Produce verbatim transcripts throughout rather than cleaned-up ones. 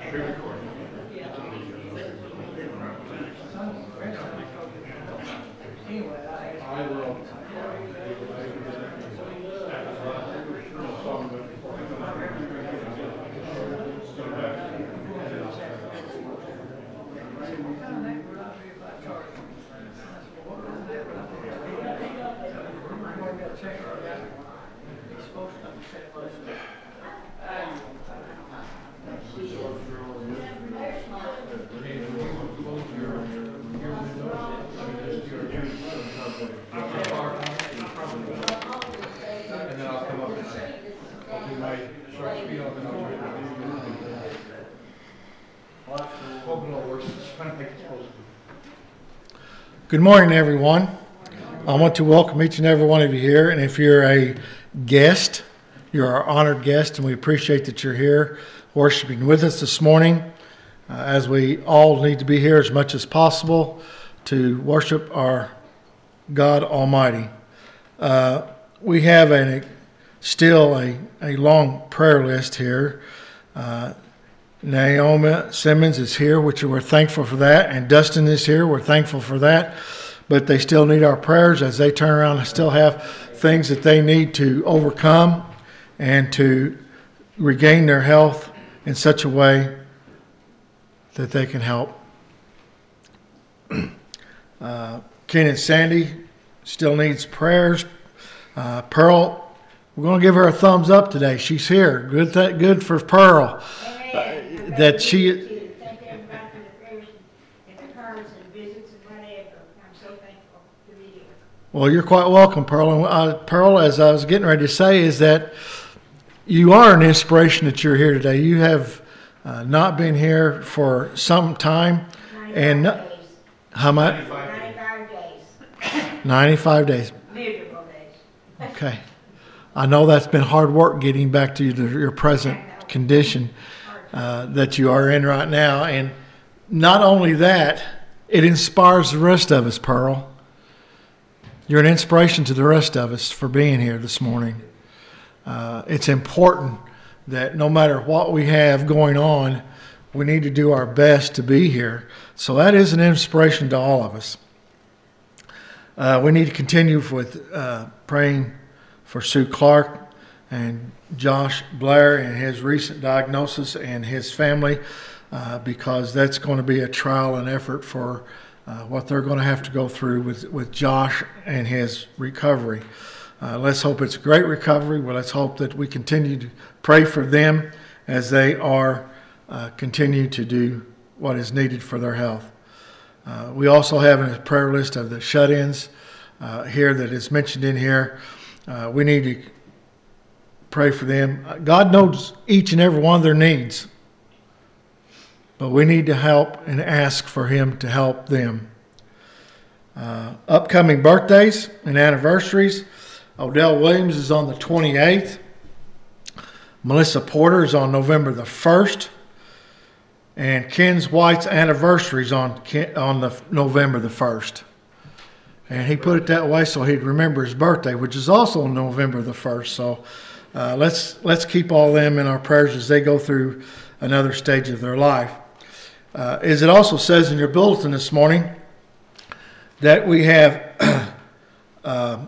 Good morning, everyone. I want to welcome each and every one of you here. And if you're a guest, you're our honored guest, and we appreciate that you're here worshiping with us this morning, uh, as we all need to be here as much as possible to worship our God Almighty. Uh, we have a, still a, a long prayer list here. Uh, Naomi Simmons is here, which we're thankful for that, and Dustin is here. We're thankful for that, but they still need our prayers as they turn around and still have things that they need to overcome and to regain their health in such a way that they can help. uh, Ken and Sandy still needs prayers. Uh, Pearl, we're going to give her a thumbs up today. She's here. Good, th- good for Pearl. Uh, that she. Thank everybody for the prayers and the cards and visits and whatever. I'm so thankful to be here. Well, you're quite welcome, Pearl. And uh, Pearl, as I was getting ready to say, is that you are an inspiration that you're here today. You have uh, not been here for some time, and days. how much? ninety-five days. ninety-five days. Miserable days. Okay. I know that's been hard work getting back to your, your present condition uh, that you are in right now. And not only that, it inspires the rest of us, Pearl. You're an inspiration to the rest of us for being here this morning. Uh, it's important that no matter what we have going on, we need to do our best to be here. So that is an inspiration to all of us. Uh, we need to continue with uh, praying for Sue Clark and Josh Blair and his recent diagnosis and his family, uh, because that's going to be a trial and effort for uh, what they're going to have to go through with, with Josh and his recovery. Uh, let's hope it's a great recovery. Well, let's hope that we continue to pray for them as they are uh, continue to do what is needed for their health. Uh, we also have a prayer list of the shut-ins uh, here that is mentioned in here. Uh, we need to pray for them. God knows each and every one of their needs, but we need to help and ask for Him to help them. Uh, upcoming birthdays and anniversaries. Odell Williams is on the twenty-eighth. Melissa Porter is on November the first. And Ken White's anniversary is on, on the November the first. And he put it that way so he'd remember his birthday, which is also on November the first. So uh, let's let's keep all them in our prayers as they go through another stage of their life. Uh, as it also says in your bulletin this morning, that we have uh,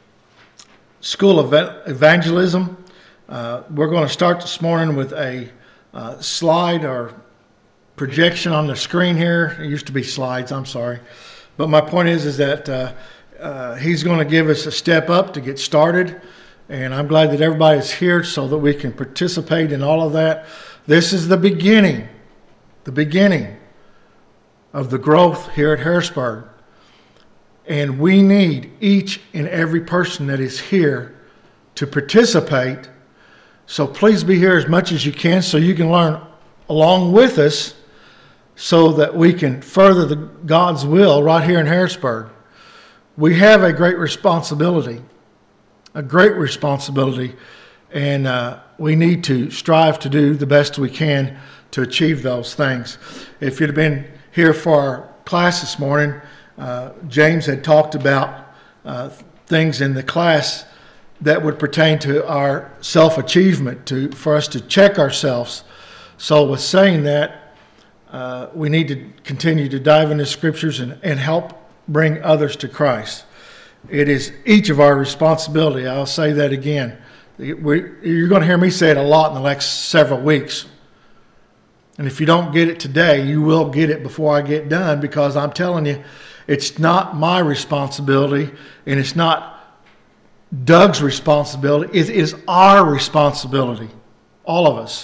School of Evangelism. Uh, we're going to start this morning with a uh, slide or projection on the screen here. It used to be slides, I'm sorry. But my point is, is that uh, uh, he's going to give us a step up to get started. And I'm glad that everybody's here so that we can participate in all of that. This is the beginning, the beginning of the growth here at Harrisburg. And we need each and every person that is here to participate. So please be here as much as you can so you can learn along with us, so that we can further the God's will right here in Harrisburg. We have a great responsibility, a great responsibility, and uh, we need to strive to do the best we can to achieve those things. If you'd have been here for our class this morning, uh, James had talked about uh, things in the class that would pertain to our self-achievement, to for us to check ourselves, So with saying that, uh, we need to continue to dive into scriptures and, and help bring others to Christ. It is each of our responsibility. I'll say that again. We, you're going to hear me say it a lot in the next several weeks. And if you don't get it today, you will get it before I get done, because I'm telling you, it's not my responsibility and it's not Doug's responsibility. It is our responsibility, all of us.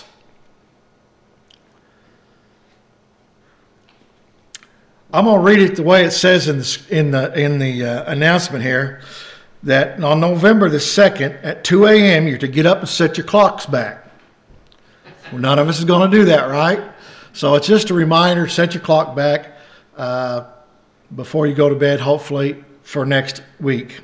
I'm going to read it the way it says in the in the in the uh, announcement here, that on November the second at two a.m. you're to get up and set your clocks back. Well, none of us is going to do that, right? So it's just a reminder: set your clock back uh, before you go to bed, hopefully for next week.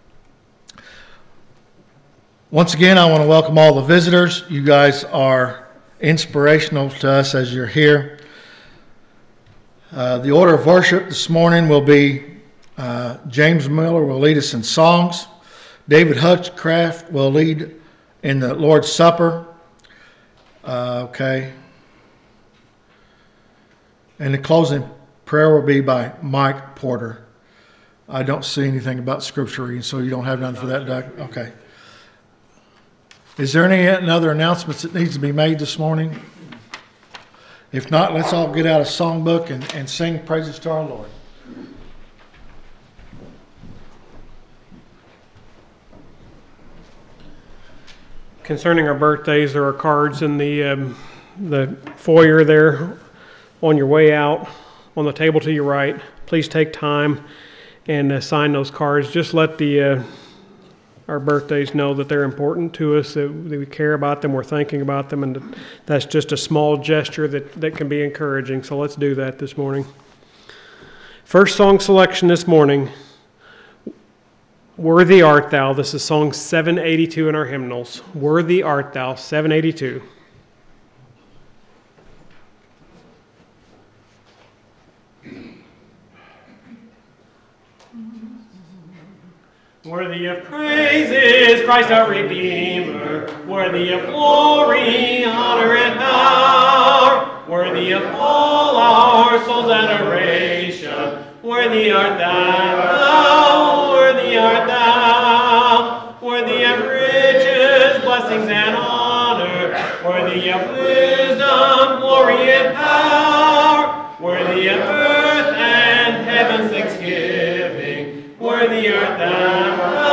Once again, I want to welcome all the visitors. You guys are inspirational to us as you're here. Uh, the order of worship this morning will be uh, James Miller will lead us in songs. David Hutchcraft will lead in the Lord's Supper. Uh, okay. And the closing prayer will be by Mike Porter. I don't see anything about scripture reading, so you don't have none for that, Doug? Okay. Is there any other announcements that needs to be made this morning? If not, let's all get out a songbook and, and sing praises to our Lord. Concerning our birthdays, there are cards in the um, the foyer there on your way out, on the table to your right. Please take time and uh, sign those cards. Just let the uh, our birthdays know that they're important to us, that, that we care about them, we're thinking about them, and that that's just a small gesture that, that can be encouraging. So let's do that this morning. First song selection this morning, Worthy Art Thou. This is song seven eighty-two in our hymnals. Worthy Art Thou, seven eighty-two. Worthy of praises, Christ our Redeemer, worthy of glory, honor, and power, worthy of all our souls' adoration, worthy art thou, worthy art thou, worthy of riches, blessings, and honor, worthy of wisdom, glory, and power, worthy of earth and heaven's thanksgiving, worthy art thou.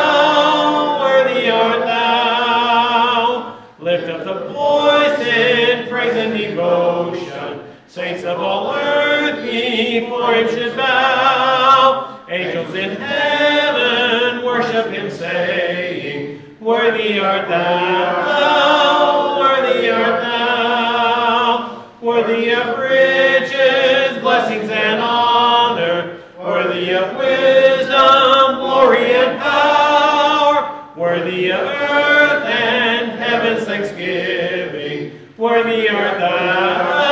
Saints of all earth before him should bow. Angels in heaven worship him, saying, Worthy art thou, worthy art thou, worthy of riches, blessings, and honor, worthy of wisdom, glory, and power, worthy of earth and heaven's thanksgiving, worthy art thou.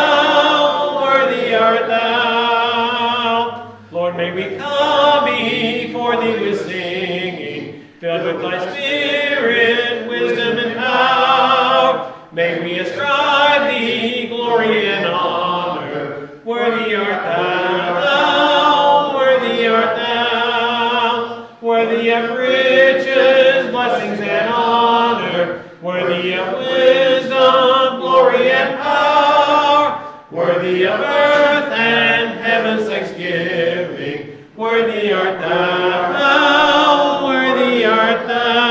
May we come before thee with singing, filled with thy spirit, wisdom, and power. May we ascribe thee glory and honor. Worthy art thou, worthy art thou, worthy of riches, blessings, and honor, worthy of wisdom, glory, and power, worthy of earth and heaven's thanksgiving. Worthy art thou, worthy art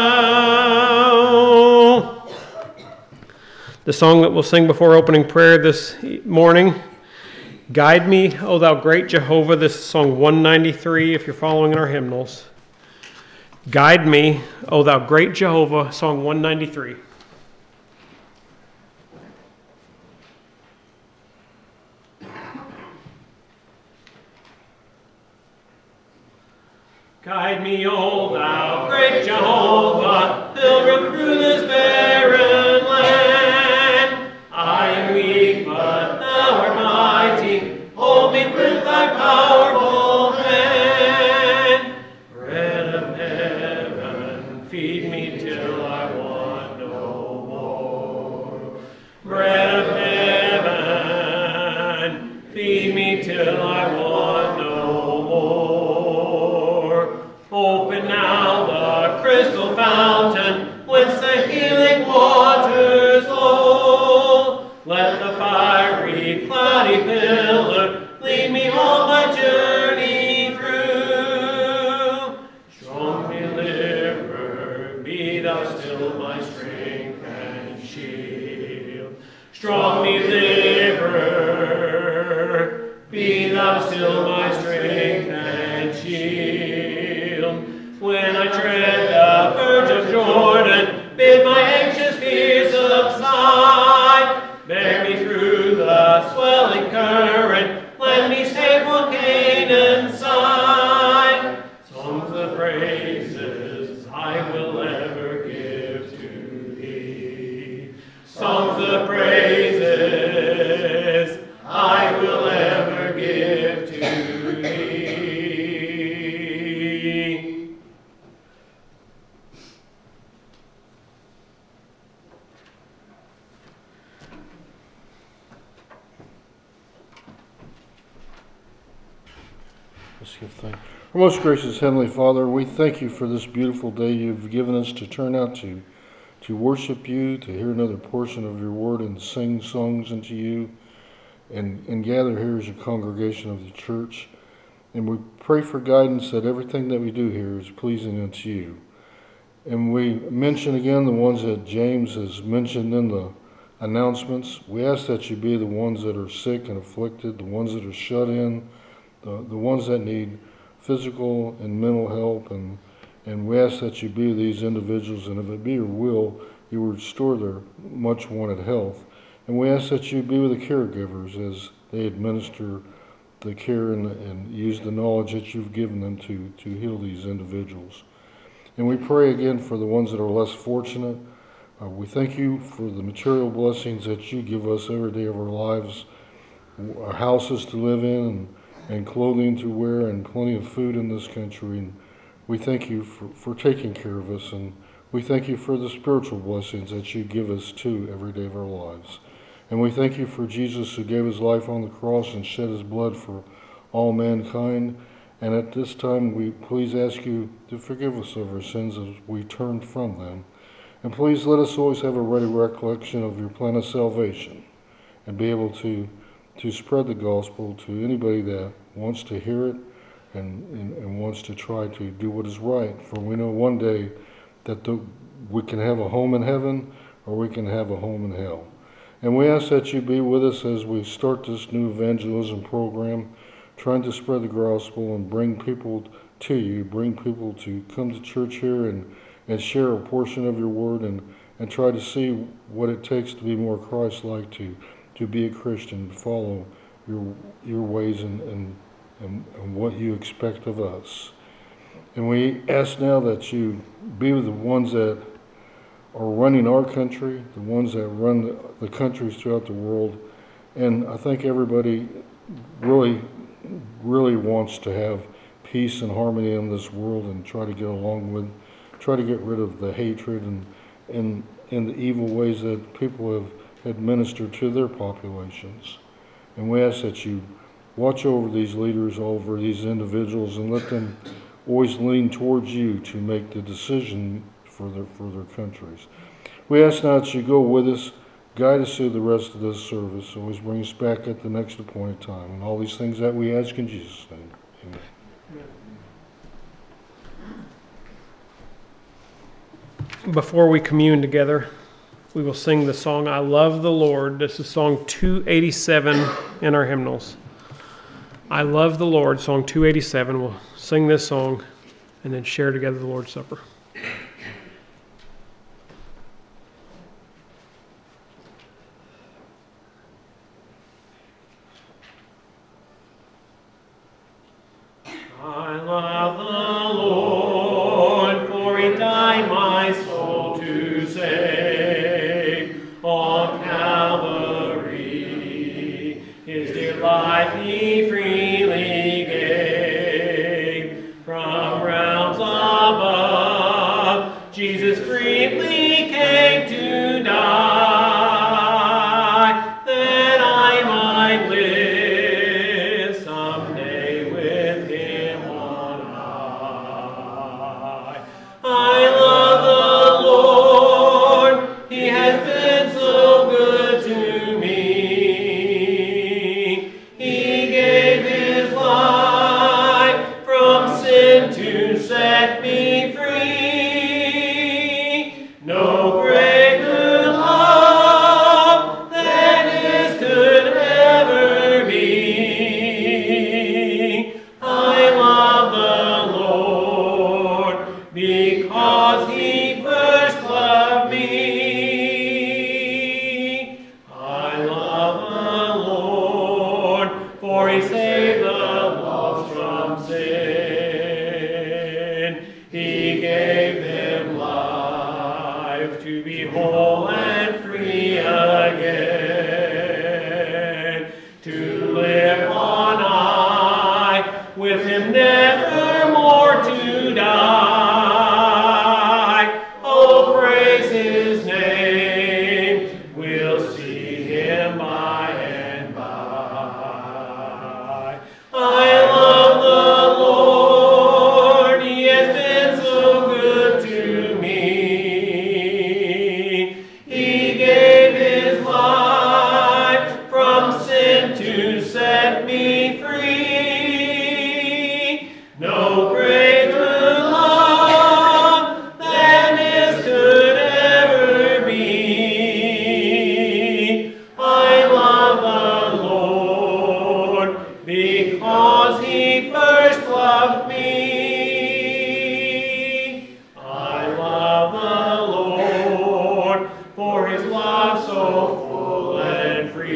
thou. The song that we'll sing before opening prayer this morning, Guide Me, O Thou Great Jehovah. This is song one ninety-three if you're following in our hymnals. Guide Me, O Thou Great Jehovah, song one ninety-three. Guide me, O thou great Jehovah, pilgrim through this barren land. I am weak, but thou art mighty. Hold me with thy powerful hand. Bread of heaven, feed me till I want no more. Bread of heaven, till I want no more. Open now the crystal fountain, whence the healing waters flow. Let the fiery, cloudy pillar lead me on my journey through. Strong deliverer, be thou still my strength and shield. Strong deliverer, be thou still my strength and shield. When I tread the verge of Jordan, bid my anxious fears subside. Bear me through the swelling current, let me stay for Canaan's side. Songs of praises I will ever give to thee. Songs of praises I will ever give to thee. Let's give thanks. Our most gracious Heavenly Father, we thank you for this beautiful day you've given us to turn out to, to worship you, to hear another portion of your word and sing songs unto you, and, and gather here as a congregation of the church. And we pray for guidance that everything that we do here is pleasing unto you. And we mention again the ones that James has mentioned in the announcements. We ask that you be the ones that are sick and afflicted, the ones that are shut in, the, the ones that need physical and mental help, and and we ask that you be these individuals, and if it be your will, you will restore their much wanted health. And we ask that you be with the caregivers as they administer the care and, and use the knowledge that you've given them to, to heal these individuals. And we pray again for the ones that are less fortunate. Uh, we thank you for the material blessings that you give us every day of our lives, our houses to live in, and and clothing to wear, and plenty of food in this country. And we thank you for, for taking care of us, and we thank you for the spiritual blessings that you give us too every day of our lives. And we thank you for Jesus, who gave his life on the cross and shed his blood for all mankind. And at this time, we please ask you to forgive us of our sins as we turn from them. And please let us always have a ready recollection of your plan of salvation, and be able to to spread the gospel to anybody that wants to hear it and, and, and wants to try to do what is right. For we know one day that the, we can have a home in heaven, or we can have a home in hell. And we ask that you be with us as we start this new evangelism program, trying to spread the gospel and bring people to you, bring people to come to church here and, and share a portion of your word, and, and try to see what it takes to be more Christ-like, to to be a Christian, to follow your your ways and, and, and, and what you expect of us. And we ask now that you be with the ones that are running our country, the ones that run the, the countries throughout the world. And I think everybody really, really wants to have peace and harmony in this world, and try to get along with, try to get rid of the hatred and, and, and the evil ways that people have administer to their populations. And we ask that you watch over these leaders, over these individuals, and let them always lean towards you to make the decision for their, for their countries. We ask now that you go with us, guide us through the rest of this service, always bring us back at the next appointed time. And all these things that we ask in Jesus' name. Amen. Before we commune together, we will sing the song, I Love the Lord. This is song two eighty-seven in our hymnals. I Love the Lord, song two eighty-seven. We'll sing this song and then share together the Lord's Supper. I love the Lord, for he died my soul to save. On Calvary, his dear life he freely gave. From realms above, Jesus freely came to die, that I might live,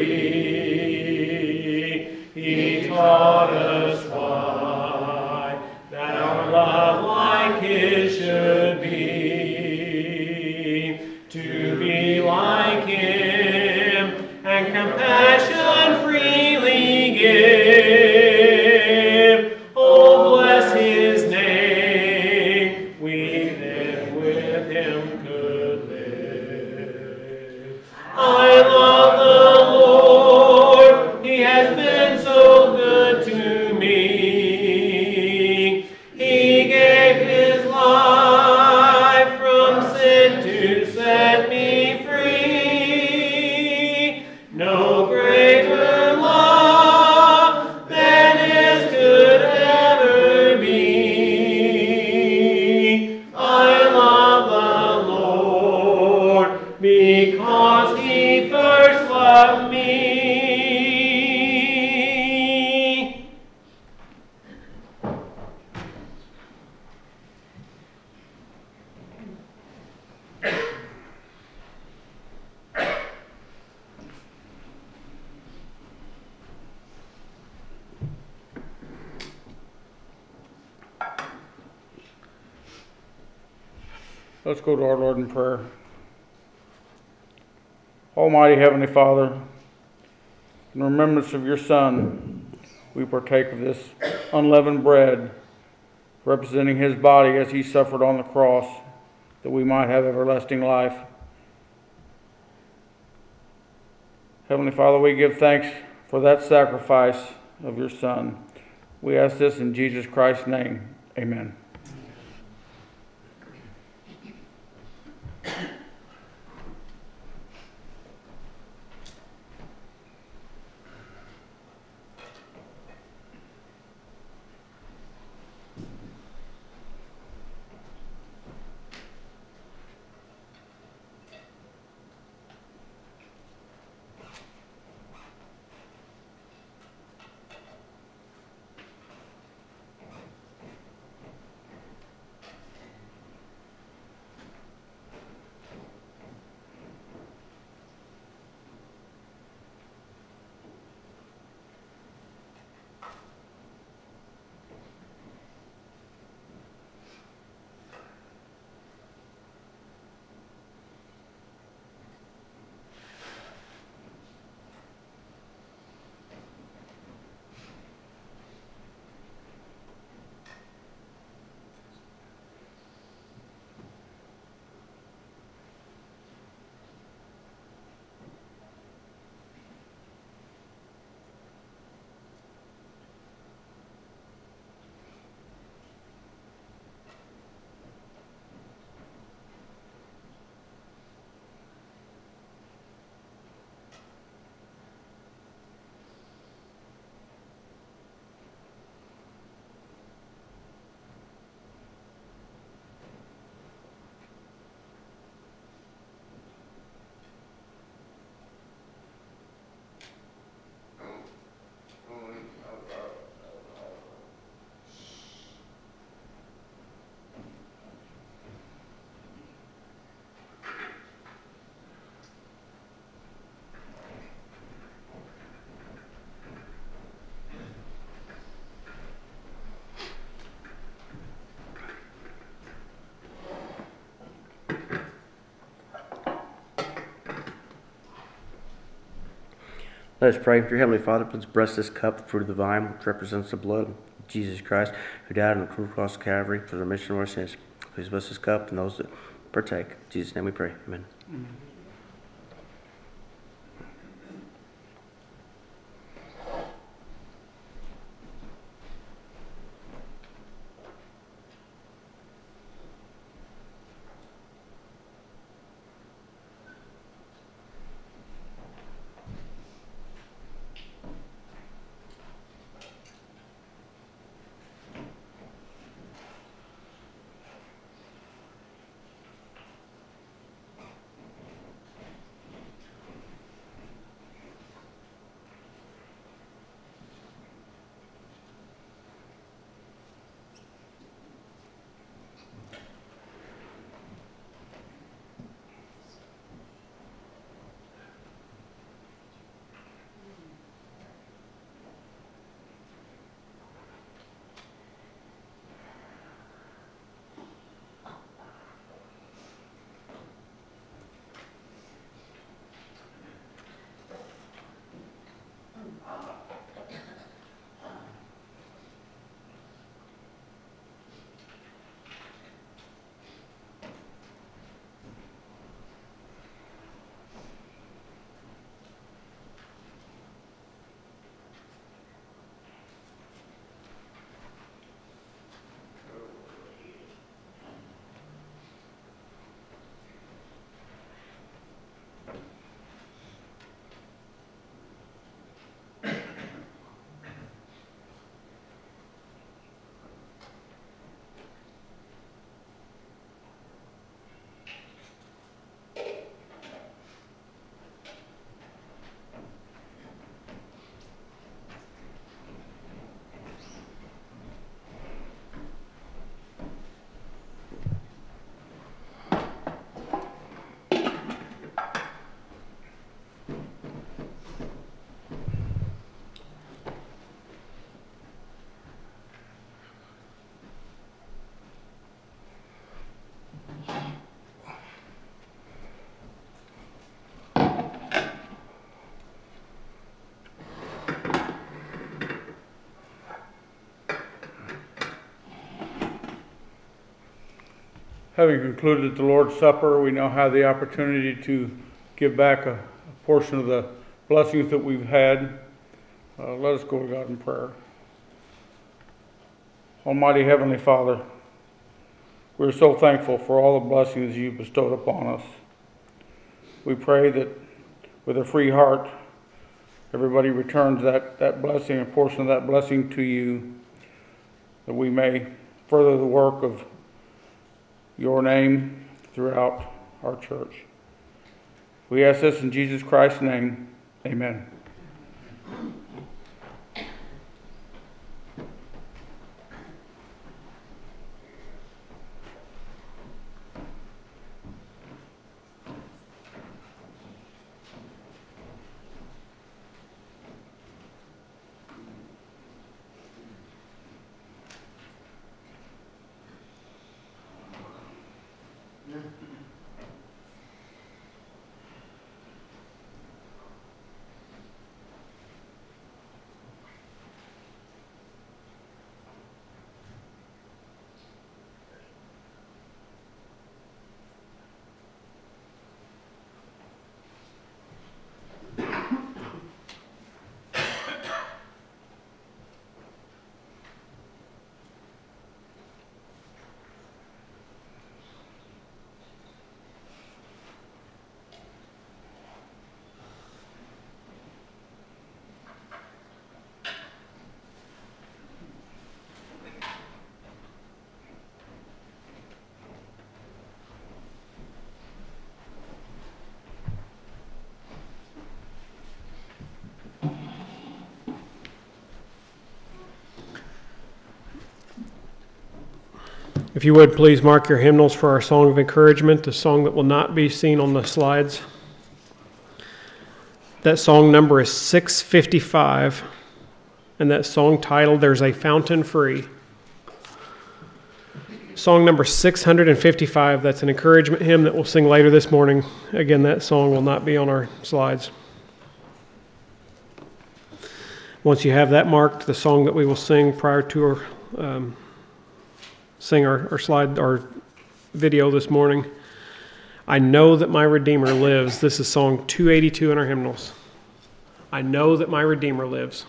free. He taught us why, that our love like His should be, to be like Him and compassion freely give. Oh, bless His name, we live with Him could live. I love the Lord, He has been so good to me. He gave His life from sin to set me free. No greater love than His could ever be. I love the Lord because He first loved me. Let's go to our Lord in prayer. Almighty Heavenly Father, in remembrance of your Son, we partake of this unleavened bread, representing His body as He suffered on the cross, that we might have everlasting life. Heavenly Father, we give thanks for that sacrifice of your Son. We ask this in Jesus Christ's name. Amen. Let us pray. Dear Heavenly Father, please bless this cup, the fruit of the vine, which represents the blood of Jesus Christ, who died on the cross of Calvary for the remission of our sins. Please bless this cup and those that partake. In Jesus' name we pray. Amen. Amen. Having concluded the Lord's Supper, we now have the opportunity to give back a, a portion of the blessings that we've had. Uh, let us go to God in prayer. Almighty Heavenly Father, we're so thankful for all the blessings you've bestowed upon us. We pray that with a free heart, everybody returns that, that blessing, a portion of that blessing to you, that we may further the work of your name throughout our church. We ask this in Jesus Christ's name. Amen. If you would, please mark your hymnals for our song of encouragement, the song that will not be seen on the slides. That song number is six fifty-five, and that song titled, There's a Fountain Free. Song number six fifty-five, that's an encouragement hymn that we'll sing later this morning. Again, that song will not be on our slides. Once you have that marked, the song that we will sing prior to our um, sing our, our slide, our video this morning. I know that my Redeemer lives. This is song two eighty-two in our hymnals. I know that my Redeemer lives.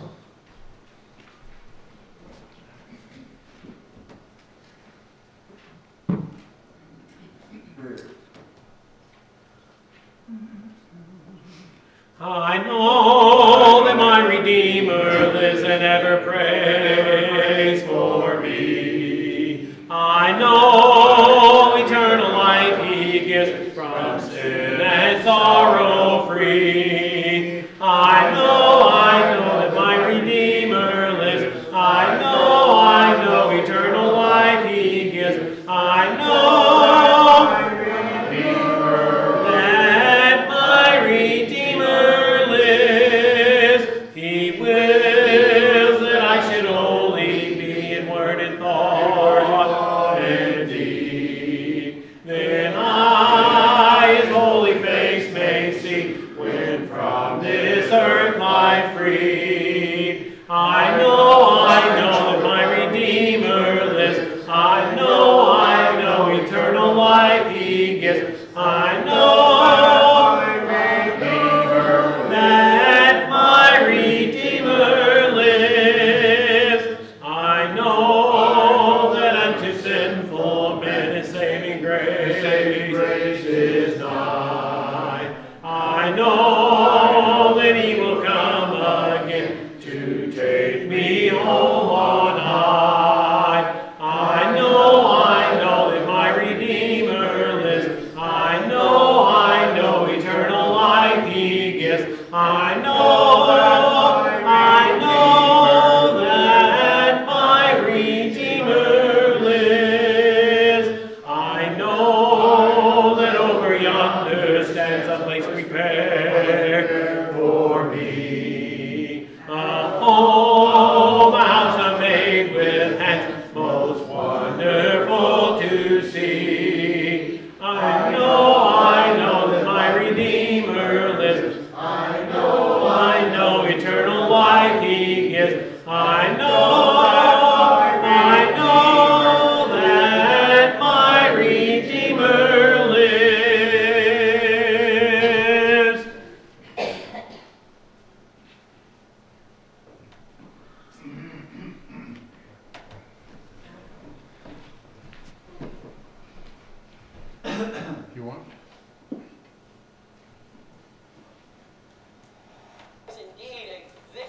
I know that my Redeemer lives and ever prays for me. I know eternal life he gives from sin and sorrow free. I know, I know that my Redeemer lives. I know, I know eternal life he gives. I know that my Redeemer lives. He wills that I should only be in word and thought and deed. Then I his holy face may see when from this earth life freed. I know, I know that my Redeemer lives. I know, I know eternal life he gives. I know that my Redeemer lives. I know that unto sinful men his saving grace, saving grace is nigh. I know that he will come again to take me home on high. I know, I know that my Redeemer lives. I know, I know eternal life he gives. I know, I know that my Redeemer lives. I know that over yonder stands a place prepared for me. A home, a house I made with hands, most wonderful to see. I know, I know that my Redeemer lives. I know, I know eternal life he gives. I know, I know that my Redeemer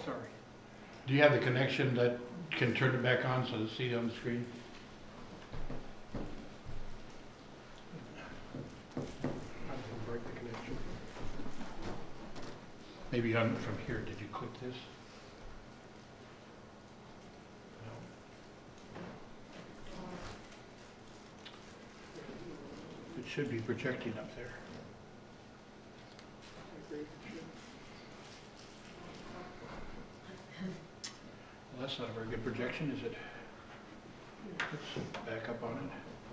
Sorry. Do you have the connection that can turn it back on so to see it on the screen? I'm gonna break the connection. Maybe on from here. Did you click this? No. It should be projecting up there. Well, that's not a very good projection, is it? Let's back up on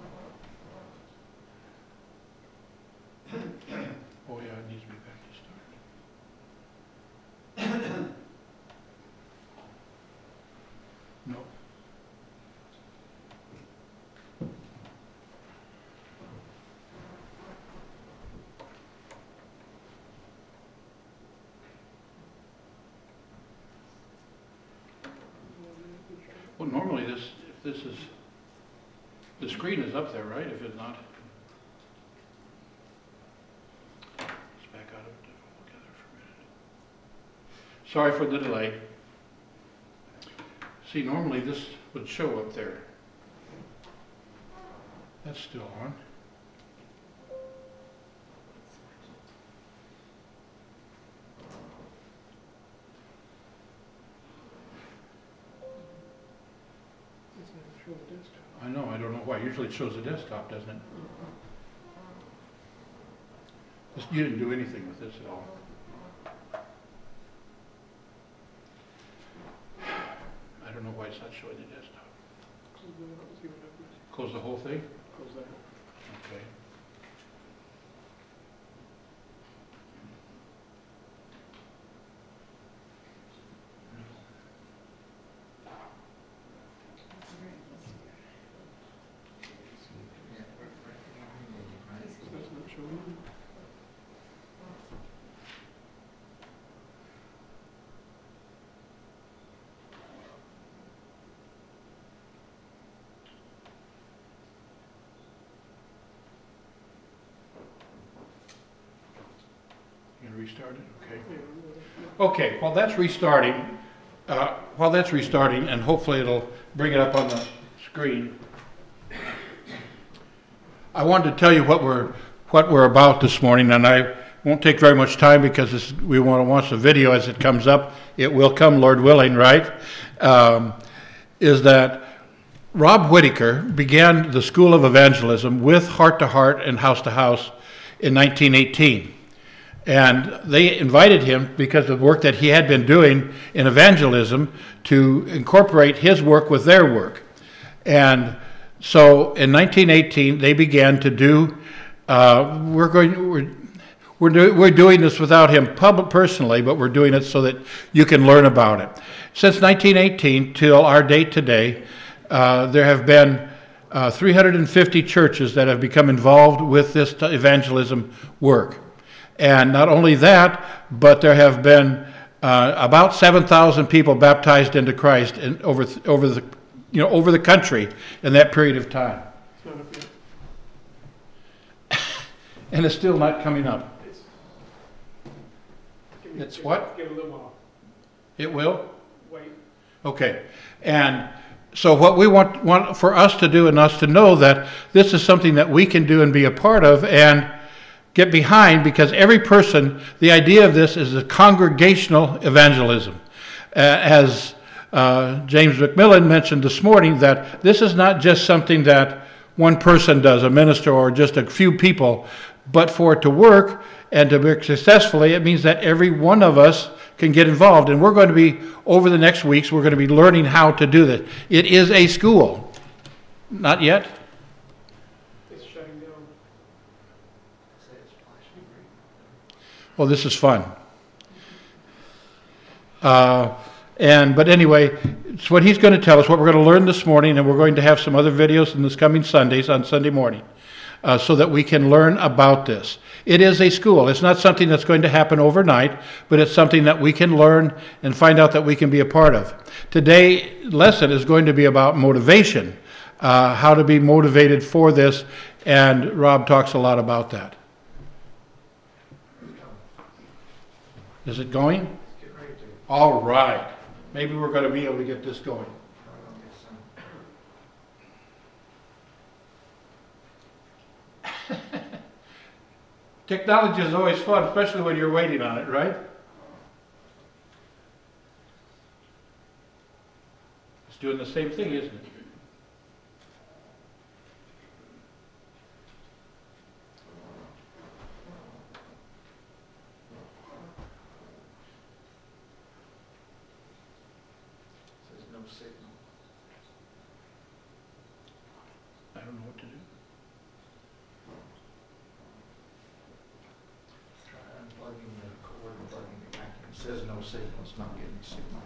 it. Oh yeah, it needs to be back to start. No. Well, normally this, if this is, the screen is up there, right? If it's not. Let's back out of it and look at it for a minute. Sorry for the delay. See, normally this would show up there. That's still on. I know, I don't know why. Usually it shows the desktop, doesn't it? This, you didn't do anything with this at all. I don't know why it's not showing the desktop. Close the whole thing? Close that. Okay. That's not showing. You gonna restart it? Okay. Okay, while that's restarting, uh, while that's restarting, and hopefully it'll bring it up on the screen, I wanted to tell you what we're what we're about this morning, and I won't take very much time because this, we want to watch the video as it comes up. It will come, Lord willing, right? Um, is that Rob Whitaker began the School of Evangelism with Heart to Heart and House to House in nineteen eighteen. And they invited him because of the work that he had been doing in evangelism to incorporate his work with their work. And so in nineteen eighteen, they began to do, uh, we're going, we're, we're, do, we're doing this without him public, personally, but we're doing it so that you can learn about it. Since nineteen eighteen till our date today, uh, there have been uh, three hundred fifty churches that have become involved with this evangelism work. And not only that, but there have been uh, about seven thousand people baptized into Christ in, over over the you know over the country in that period of time. It's not up yet. And it's still not coming up. It's, give me- It's give- what? Give it a little while. It will? Wait. Okay. And so what we want want for us to do and us to know that this is something that we can do and be a part of and get behind, because every person, the idea of this is a congregational evangelism. Uh, as uh, James McMillan mentioned this morning, that this is not just something that one person does, a minister or just a few people, but for it to work and to work successfully, it means that every one of us can get involved. And we're going to be, over the next weeks, we're going to be learning how to do this. It is a school. Not yet? It's shutting down. Well, this is fun. Uh, and but anyway, it's what he's going to tell us, what we're going to learn this morning, and we're going to have some other videos in this coming Sundays on Sunday morning, uh, so that we can learn about this. It is a school. It's not something that's going to happen overnight, but it's something that we can learn and find out that we can be a part of. Today's lesson is going to be about motivation, uh, how to be motivated for this, and Rob talks a lot about that. Is it going? All right. Maybe we're going to be able to get this going. Technology is always fun, especially when you're waiting on it, right? It's doing the same thing, isn't it? Says no signal. I don't know what to do. Try unplugging the cord and plugging it back in. It says no signal, it's not getting a signal.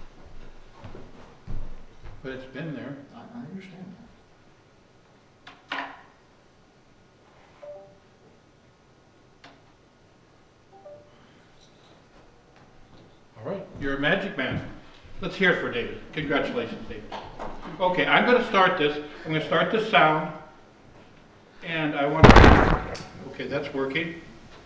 But it's been there. I, I understand that. All right, you're a magic man. Let's hear it for David. Congratulations, David. Okay, I'm going to start this. I'm going to start the sound. And I want to... Okay, that's working.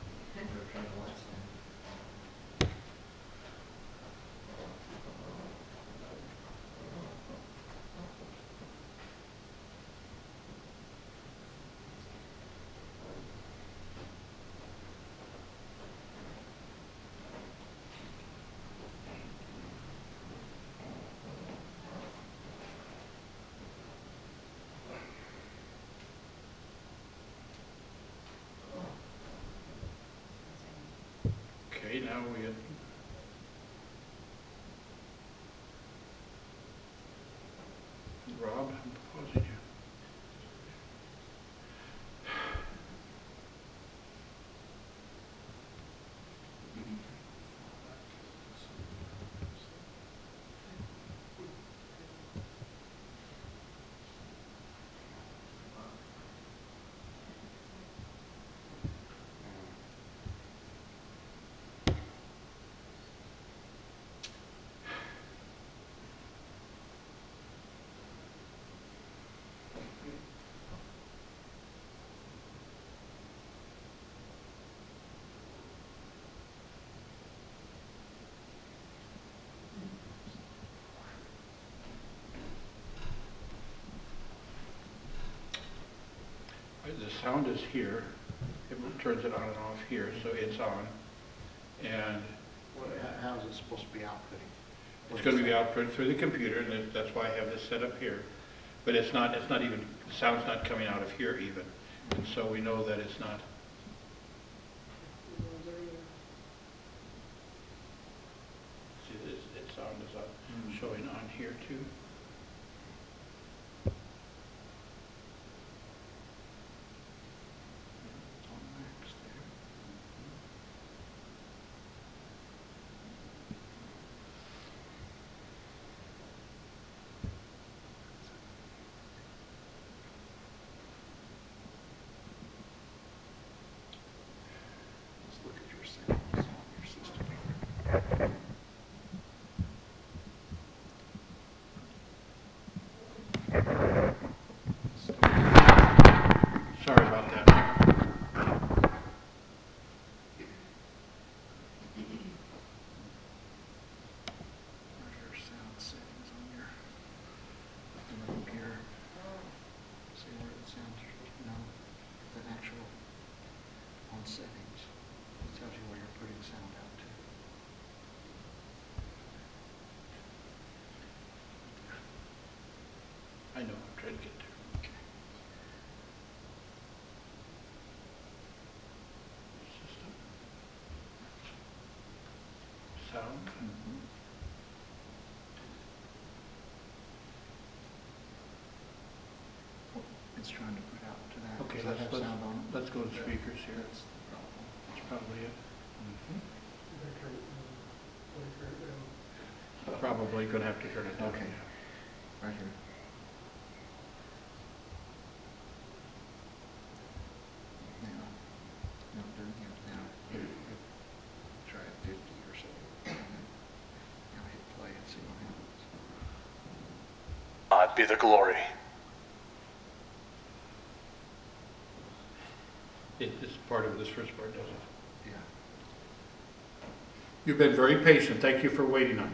Okay, now we get... Rob, I'm pausing you. The sound is here. It turns it on and off here, so it's on. And How is it supposed to be outputting? it's going to be output through the computer, and that- that's why I have this set up here. But it's not, it's not even, the sound's not coming out of here even. And so we know that it's not. See, this, its sound is up, showing on here too. Let's look at your sounds on your system. Sorry about that. Where's your sound settings on your, on the computer? See where the sounds are supposed to, no, the actual, on settings. It tells you where you're putting sound out to. I know, I'm trying to get there. Okay. System. Sound. Mm-hmm. It's trying to put out to that. Okay, Does that let's, have let's, sound on it? let's go to speakers here. That's the problem. That's probably it. Mm-hmm. Probably gonna have to turn it down. Okay. Right here. Now, no, doing it now. Here, here. Try it fifty or so. Now hit play and see what happens. God be the glory. It, this part of this first part doesn't. Yeah. You've been very patient. Thank you for waiting on us.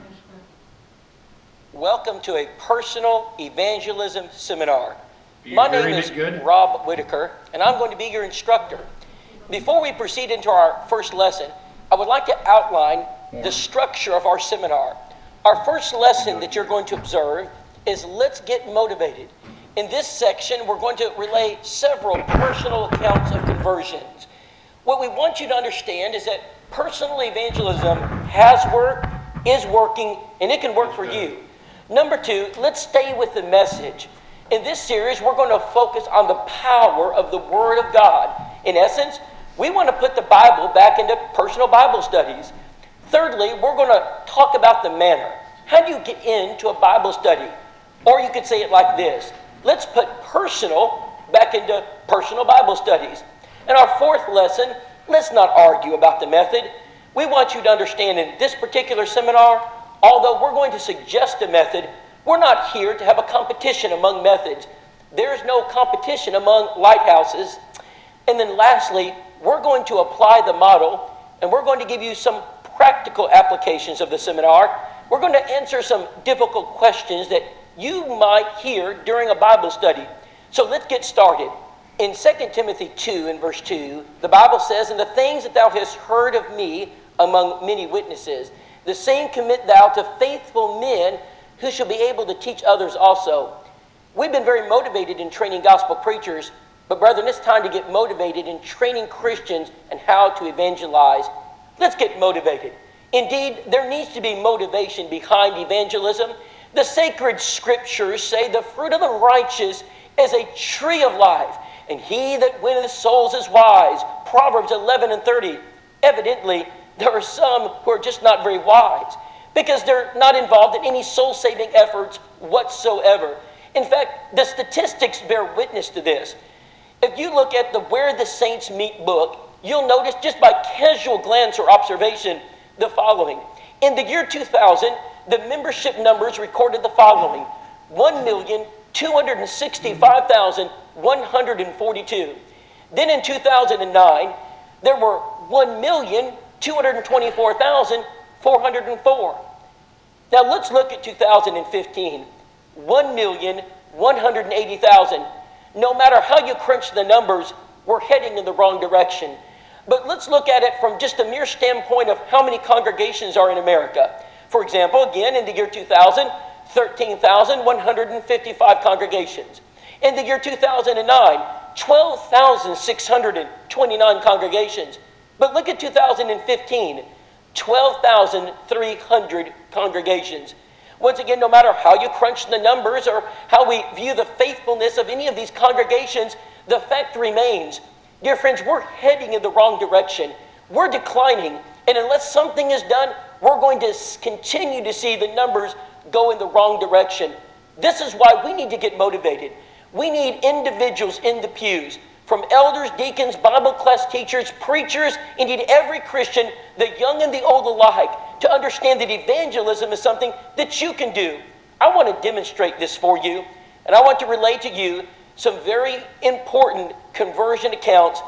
Welcome to a personal evangelism seminar. Are you My name hearing is it good? Rob Whitaker, and I'm going to be your instructor. Before we proceed into our first lesson, I would like to outline the structure of our seminar. Our first lesson that you're going to observe is Let's Get Motivated. In this section, we're going to relay several personal accounts of conversions. What we want you to understand is that personal evangelism has worked, is working, and it can work for you. Number two, let's stay with the message. In this series, we're going to focus on the power of the Word of God. In essence, we want to put the Bible back into personal Bible studies. Thirdly, we're going to talk about the manner. How do you get into a Bible study? Or you could say it like this: let's put personal back into personal Bible studies. In our fourth lesson, let's not argue about the method. We want you to understand in this particular seminar, although we're going to suggest a method, we're not here to have a competition among methods. There is no competition among lighthouses. And then lastly, we're going to apply the model, and we're going to give you some practical applications of the seminar. We're going to answer some difficult questions that you might hear during a Bible study. So let's get started. In Second Timothy two and verse two, the Bible says, "And the things that thou hast heard of me among many witnesses, the same commit thou to faithful men who shall be able to teach others also." We've been very motivated in training gospel preachers, but brethren, it's time to get motivated in training Christians and how to evangelize. Let's get motivated. Indeed, there needs to be motivation behind evangelism. The sacred scriptures say the fruit of the righteous is a tree of life, and he that winneth souls is wise. Proverbs eleven and thirty. Evidently, there are some who are just not very wise because they're not involved in any soul-saving efforts whatsoever. In fact, the statistics bear witness to this. If you look at the Where the Saints Meet book, you'll notice just by casual glance or observation the following. In the year two thousand, the membership numbers recorded the following: one million two hundred sixty-five thousand one hundred forty-two. Then in two thousand nine, there were one million two hundred twenty-four thousand four hundred four. Now let's look at two thousand fifteen. one million one hundred eighty thousand. No matter how you crunch the numbers, we're heading in the wrong direction. But let's look at it from just a mere standpoint of how many congregations are in America. For example, again, in the year two thousand, thirteen thousand one hundred fifty-five congregations. In the year two thousand nine, twelve thousand six hundred twenty-nine congregations. But look at two thousand fifteen, twelve thousand three hundred congregations. Once again, no matter how you crunch the numbers or how we view the faithfulness of any of these congregations, the fact remains, dear friends, we're heading in the wrong direction. We're declining, and unless something is done, we're going to continue to see the numbers go in the wrong direction. This is why we need to get motivated. We need individuals in the pews, from elders, deacons, Bible class teachers, preachers, indeed every Christian, the young and the old alike, to understand that evangelism is something that you can do. I want to demonstrate this for you, and I want to relay to you some very important conversion accounts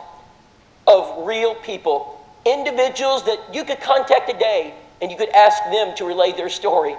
of real people, individuals that you could contact today and you could ask them to relay their story.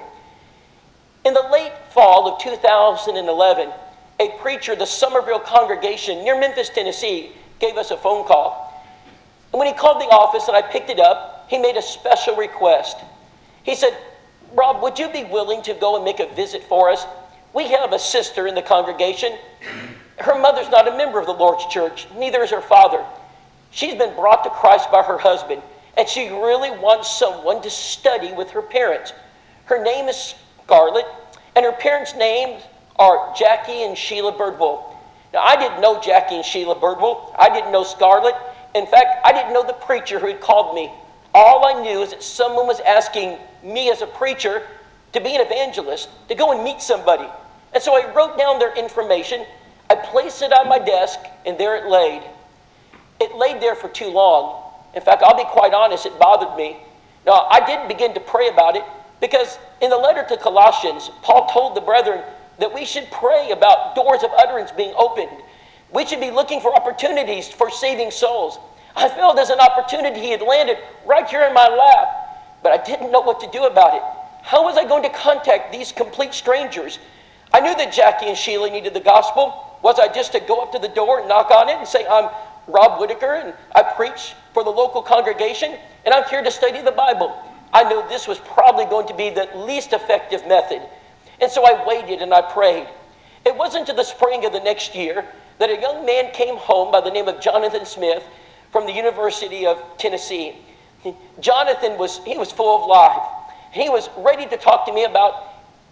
In the late fall of two thousand eleven, a preacher, the Somerville congregation near Memphis, Tennessee, gave us a phone call. And when he called the office and I picked it up, he made a special request. He said, "Rob, would you be willing to go and make a visit for us? We have a sister in the congregation. Her mother's not a member of the Lord's church, neither is her father. She's been brought to Christ by her husband, and she really wants someone to study with her parents. Her name is Scarlett, and her parents' names are Jackie and Sheila Birdwell." Now, I didn't know Jackie and Sheila Birdwell. I didn't know Scarlett. In fact, I didn't know the preacher who had called me. All I knew is that someone was asking me as a preacher to be an evangelist, to go and meet somebody. And so I wrote down their information. I placed it on my desk, and there it laid. It laid there for too long. In fact, I'll be quite honest, it bothered me. Now, I did begin to pray about it because in the letter to Colossians, Paul told the brethren that we should pray about doors of utterance being opened. We should be looking for opportunities for saving souls. I felt as an opportunity had landed right here in my lap. but I didn't know what to do about it. How was I going to contact these complete strangers? I knew that Jackie and Sheila needed the gospel. Was I just to go up to the door and knock on it and say, I'm Rob Whitaker and I preach for the local congregation and I'm here to study the Bible? I knew this was probably going to be the least effective method. And so I waited and I prayed. It wasn't until the spring of the next year that a young man came home by the name of Jonathan Smith from the University of Tennessee. Jonathan was, he was full of life. He was ready to talk to me about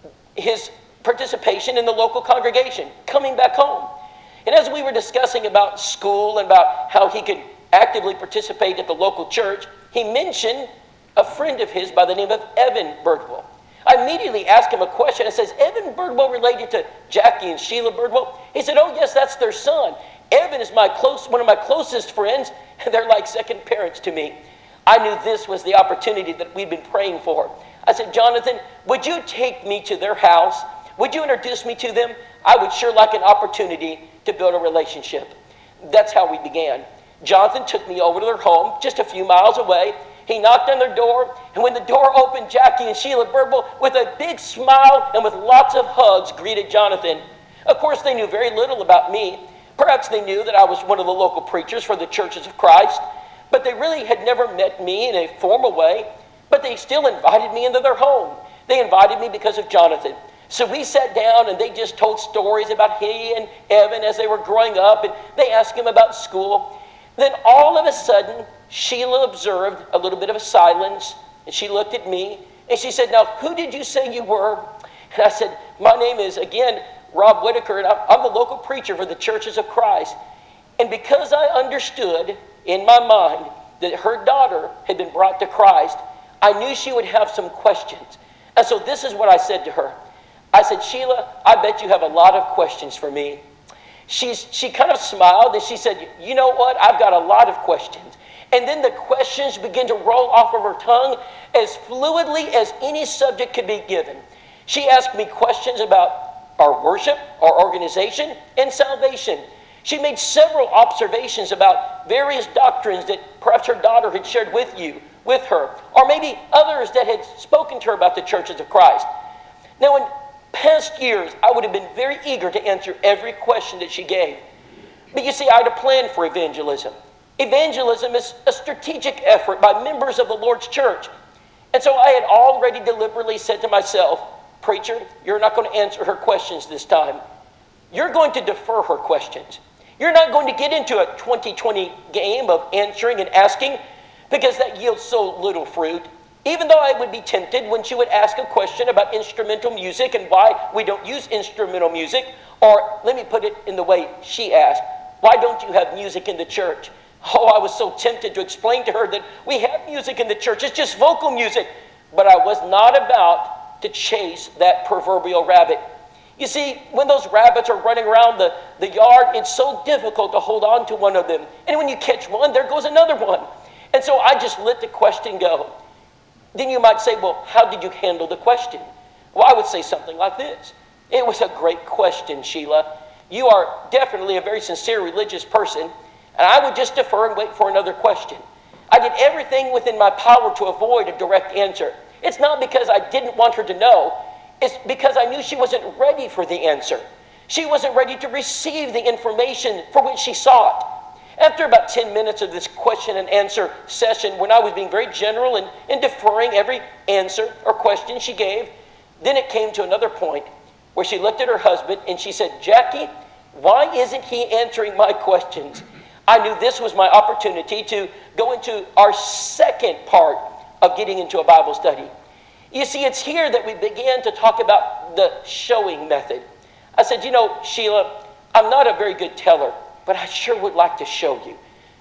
his participation in the local congregation, coming back home. And as we were discussing about school and about how he could actively participate at the local church, he mentioned a friend of his by the name of Evan Birdwell. I immediately asked him a question. I says, Evan Birdwell related to Jackie and Sheila Birdwell? He said, oh yes, that's their son. Evan is my close, one of my closest friends, and they're like second parents to me. I knew this was the opportunity that we'd been praying for. I said, Jonathan, would you take me to their house? Would you introduce me to them? I would sure like an opportunity to build a relationship. That's how we began. Jonathan took me over to their home, just a few miles away. He knocked on their door, and when the door opened, Jackie and Sheila Birdwell, with a big smile and with lots of hugs, greeted Jonathan. Of course, they knew very little about me. Perhaps they knew that I was one of the local preachers for the Churches of Christ, but they really had never met me in a formal way. But they still invited me into their home. They invited me because of Jonathan. So we sat down and they just told stories about he and Evan as they were growing up, and they asked him about school. Then all of a sudden, Sheila observed a little bit of a silence, and she looked at me and she said, now, who did you say you were? And I said, my name is, again, Rob Whitaker, and I'm, I'm the local preacher for the Churches of Christ. And because I understood in my mind that her daughter had been brought to Christ, I knew she would have some questions. And so this is what I said to her. I said, Sheila, I bet you have a lot of questions for me. She's, she kind of smiled and she said, you know what? I've got a lot of questions. And then the questions began to roll off of her tongue as fluidly as any subject could be given. She asked me questions about our worship, our organization, and salvation. She made several observations about various doctrines that perhaps her daughter had shared with you, with her, or maybe others that had spoken to her about the Churches of Christ. Now, in past years, I would have been very eager to answer every question that she gave. But you see, I had a plan for evangelism. Evangelism is a strategic effort by members of the Lord's church. And so I had already deliberately said to myself, preacher, you're not going to answer her questions this time. You're going to defer her questions. You're not going to get into a twenty twenty game of answering and asking, because that yields so little fruit. Even though I would be tempted when she would ask a question about instrumental music and why we don't use instrumental music, or let me put it in the way she asked, why don't you have music in the church? Oh, I was so tempted to explain to her that we have music in the church. It's just vocal music. But I was not about to chase that proverbial rabbit. You see, when those rabbits are running around the, the yard, it's so difficult to hold on to one of them. And when you catch one, there goes another one. And so I just let the question go. Then you might say, well, how did you handle the question? Well, I would say something like this. It was a great question, Sheila. You are definitely a very sincere religious person, and I would just defer and wait for another question. I did everything within my power to avoid a direct answer. It's not because I didn't want her to know. It's because I knew she wasn't ready for the answer. She wasn't ready to receive the information for which she sought. After about ten minutes of this question and answer session, when I was being very general and, and deferring every answer or question she gave, then it came to another point where she looked at her husband and she said, Jackie, why isn't he answering my questions? I knew this was my opportunity to go into our second part of getting into a Bible study. You see, it's here that we began to talk about the showing method. I said, you know, Sheila, I'm not a very good teller, but I sure would like to show you.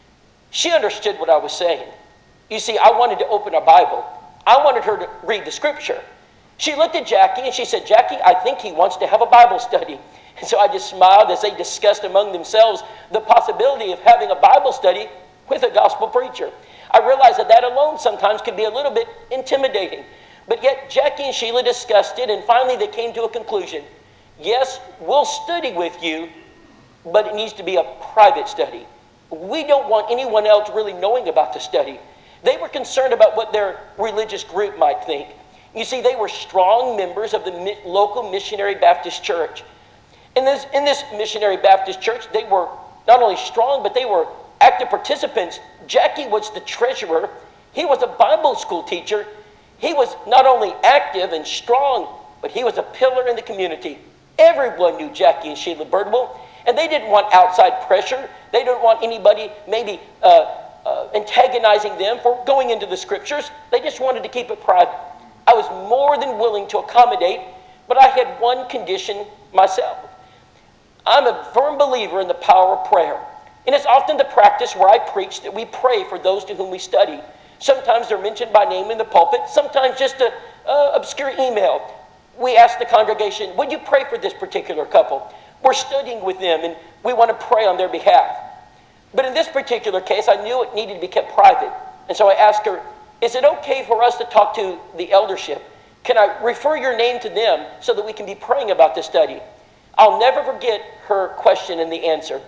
She understood what I was saying. You see, I wanted to open a Bible. I wanted her to read the scripture. She looked at Jackie and she said, Jackie, I think he wants to have a Bible study. And so I just smiled as they discussed among themselves the possibility of having a Bible study with a gospel preacher. I realized that that alone sometimes could be a little bit intimidating. But yet Jackie and Sheila discussed it, and finally they came to a conclusion. Yes, we'll study with you, but it needs to be a private study. We don't want anyone else really knowing about the study. They were concerned about what their religious group might think. You see, they were strong members of the mi- local Missionary Baptist Church. In this, in this Missionary Baptist Church, they were not only strong, but they were active participants. Jackie was the treasurer. He was a Bible school teacher. He was not only active and strong, but he was a pillar in the community. Everyone knew Jackie and Sheila Birdwell, and they didn't want outside pressure. They didn't want anybody maybe uh, uh, antagonizing them for going into the scriptures. They just wanted to keep it private. I was more than willing to accommodate, but I had one condition myself. I'm a firm believer in the power of prayer. And it's often the practice where I preach that we pray for those to whom we study. Sometimes they're mentioned by name in the pulpit, sometimes just an uh, obscure email. We ask the congregation, would you pray for this particular couple? We're studying with them and we want to pray on their behalf. But in this particular case, I knew it needed to be kept private. And so I asked her, is it okay for us to talk to the eldership? Can I refer your name to them so that we can be praying about this study? I'll never forget her question and the answer.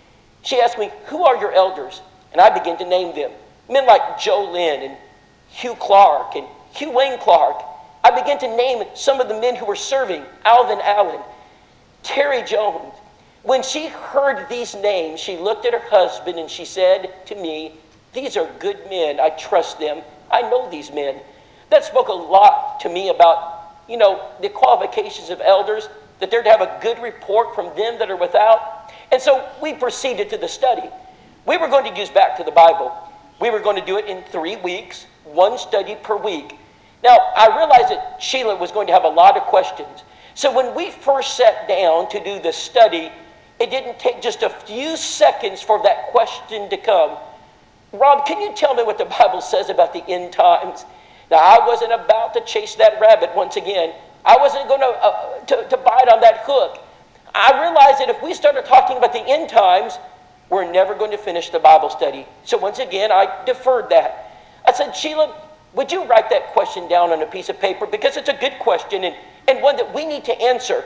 She asked me, who are your elders? And I began to name them. Men like Joe Lynn and Hugh Clark and Hugh Wayne Clark. I began to name some of the men who were serving, Alvin Allen, Terry Jones. When she heard these names, she looked at her husband and she said to me, these are good men. I trust them. I know these men. That spoke a lot to me about, you know, the qualifications of elders, that they're to have a good report from them that are without. And so we proceeded to the study. We were going to use back to the Bible. We were going to do it in three weeks, one study per week. Now, I realized that Sheila was going to have a lot of questions. So when we first sat down to do the study, it didn't take just a few seconds for that question to come. Rob, can you tell me what the Bible says about the end times? Now, I wasn't about to chase that rabbit once again. I wasn't going to, uh, to, to bite on that hook. I realized that if we started talking about the end times, we're never going to finish the Bible study. So once again, I deferred that. I said, Sheila, would you write that question down on a piece of paper? Because it's a good question and, and one that we need to answer.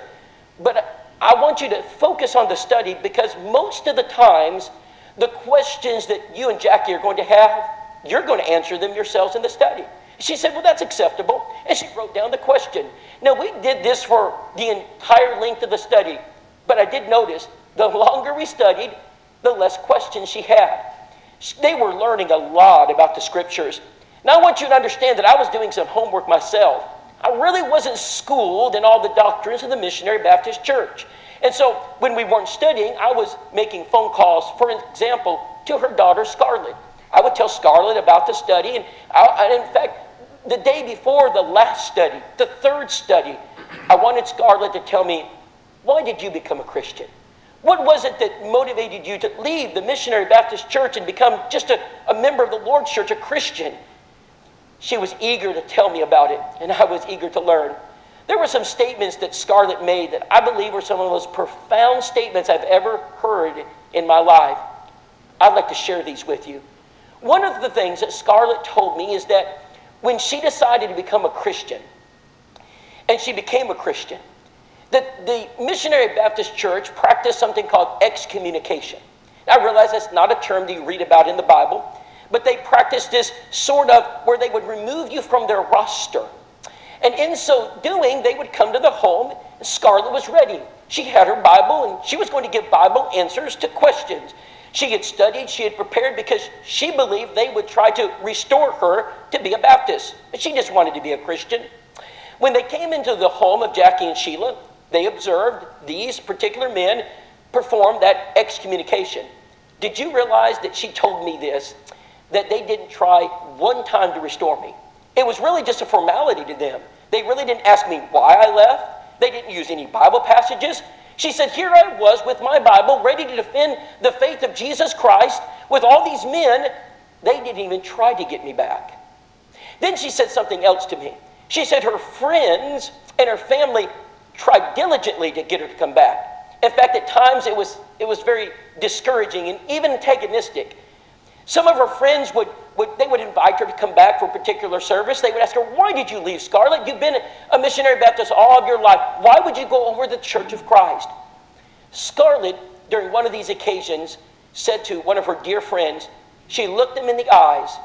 But I want you to focus on the study because most of the times, the questions that you and Jackie are going to have, you're going to answer them yourselves in the study. She said, well, that's acceptable. And she wrote down the question. Now, we did this for the entire length of the study. But I did notice, the longer we studied, the less questions she had. They were learning a lot about the scriptures. Now, I want you to understand that I was doing some homework myself. I really wasn't schooled in all the doctrines of the Missionary Baptist Church. And so, when we weren't studying, I was making phone calls, for example, to her daughter, Scarlett. I would tell Scarlett about the study. And, I, and in fact, the day before the last study, the third study, I wanted Scarlett to tell me, why did you become a Christian? What was it that motivated you to leave the Missionary Baptist Church and become just a, a member of the Lord's Church, a Christian? She was eager to tell me about it, and I was eager to learn. There were some statements that Scarlett made that I believe were some of the most profound statements I've ever heard in my life. I'd like to share these with you. One of the things that Scarlett told me is that when she decided to become a Christian, and she became a Christian, that the Missionary Baptist Church practiced something called excommunication. Now, I realize that's not a term that you read about in the Bible, but they practiced this sort of where they would remove you from their roster. And in so doing, they would come to the home, and Scarlett was ready. She had her Bible, and she was going to give Bible answers to questions. She had studied, she had prepared because she believed they would try to restore her to be a Baptist. But she just wanted to be a Christian. When they came into the home of Jackie and Sheila, they observed these particular men perform that excommunication. Did you realize that she told me this, that they didn't try one time to restore me? It was really just a formality to them. They really didn't ask me why I left. They didn't use any Bible passages. She said, here I was with my Bible, ready to defend the faith of Jesus Christ with all these men. They didn't even try to get me back. Then she said something else to me. She said her friends and her family tried diligently to get her to come back. In fact, at times it was, it was very discouraging and even antagonistic. Some of her friends would, would, they would invite her to come back for a particular service. They would ask her, why did you leave, Scarlett? You've been a missionary Baptist all of your life. Why would you go over to the Church of Christ? Scarlett, during one of these occasions, said to one of her dear friends, she looked them in the eyes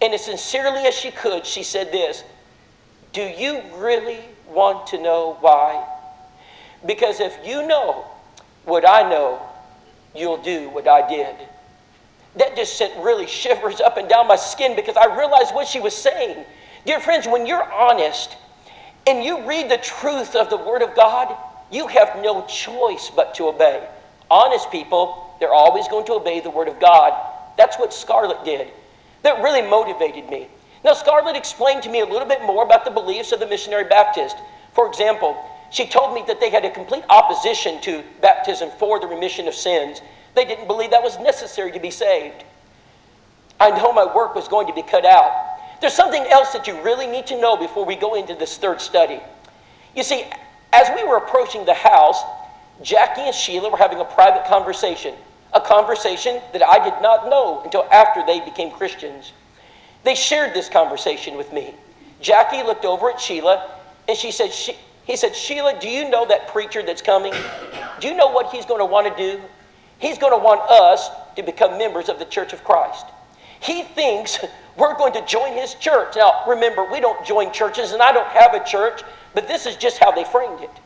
And as sincerely as she could, she said this, "Do you really want to know why? Because if you know what I know, you'll do what I did." That just sent really shivers up and down my skin because I realized what she was saying. Dear friends, when you're honest and you read the truth of the Word of God, you have no choice but to obey. Honest people, they're always going to obey the Word of God. That's what Scarlett did. That really motivated me. Now, Scarlett explained to me a little bit more about the beliefs of the Missionary Baptist. For example, she told me that they had a complete opposition to baptism for the remission of sins. They didn't believe that was necessary to be saved. I know my work was going to be cut out. There's something else that you really need to know before we go into this third study. You see, as we were approaching the house, Jackie and Sheila were having a private conversation. A conversation that I did not know until after they became Christians. They shared this conversation with me. Jackie looked over at Sheila and she said, she, he said, "Sheila, do you know that preacher that's coming? Do you know what he's going to want to do? He's going to want us to become members of the Church of Christ. He thinks we're going to join his church." Now, remember, we don't join churches and I don't have a church, but this is just how they framed it.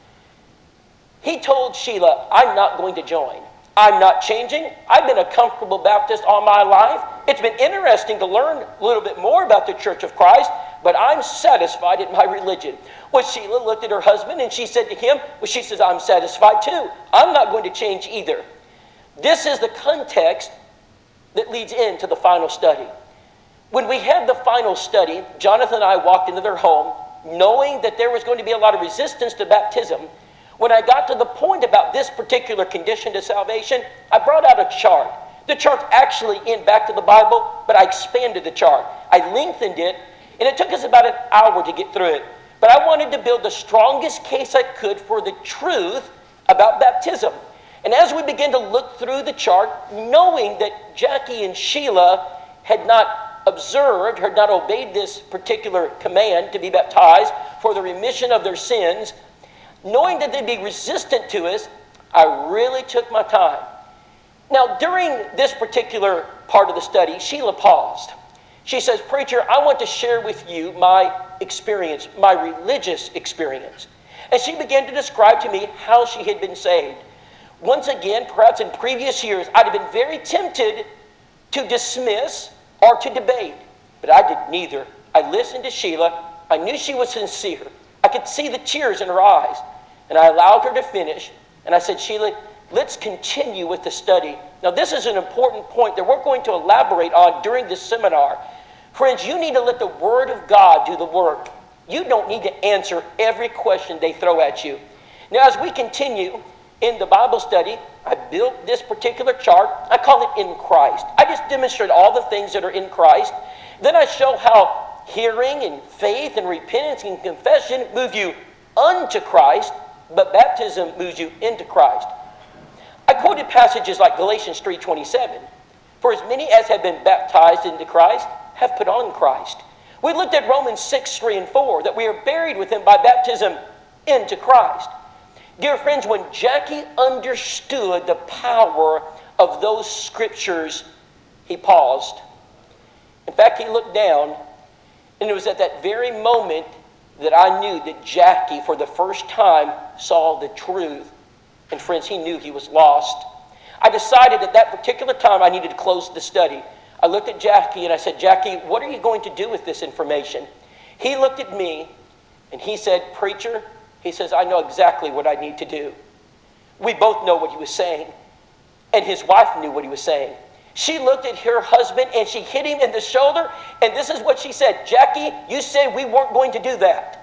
He told Sheila, "I'm not going to join. I'm not changing. I've been a comfortable Baptist all my life. It's been interesting to learn a little bit more about the Church of Christ, but I'm satisfied in my religion." Well, Sheila looked at her husband and she said to him, well, she says, "I'm satisfied too. I'm not going to change either." This is the context that leads into the final study. When we had the final study, Jonathan and I walked into their home knowing that there was going to be a lot of resistance to baptism. When I got to the point about this particular condition to salvation, I brought out a chart. The chart's actually in back to the Bible, but I expanded the chart. I lengthened it, and it took us about an hour to get through it. But I wanted to build the strongest case I could for the truth about baptism. And as we began to look through the chart, knowing that Jackie and Sheila had not observed, had not obeyed this particular command to be baptized for the remission of their sins, knowing that they'd be resistant to us, I really took my time. Now, during this particular part of the study, Sheila paused. She says, "Preacher, I want to share with you my experience, my religious experience." And she began to describe to me how she had been saved. Once again, perhaps in previous years, I'd have been very tempted to dismiss or to debate, but I did neither. I listened to Sheila. I knew she was sincere. I could see the tears in her eyes. And I allowed her to finish. And I said, "Sheila, let's continue with the study." Now, this is an important point that we're going to elaborate on during this seminar. Friends, you need to let the Word of God do the work. You don't need to answer every question they throw at you. Now, as we continue in the Bible study, I built this particular chart. I call it In Christ. I just demonstrate all the things that are in Christ. Then I show how hearing and faith and repentance and confession move you unto Christ, but baptism moves you into Christ. I quoted passages like Galatians three twenty-seven. "For as many as have been baptized into Christ have put on Christ." We looked at Romans six, three and four, that we are buried with him by baptism into Christ. Dear friends, when Jackie understood the power of those scriptures, he paused. In fact, he looked down, and it was at that very moment that I knew that Jackie, for the first time, saw the truth. And friends, he knew he was lost. I decided at that particular time I needed to close the study. I looked at Jackie and I said, "Jackie, what are you going to do with this information?" He looked at me and he said, "Preacher," he says, "I know exactly what I need to do." We both know what he was saying. And his wife knew what he was saying. She looked at her husband and she hit him in the shoulder. And this is what she said, "Jackie, you said we weren't going to do that."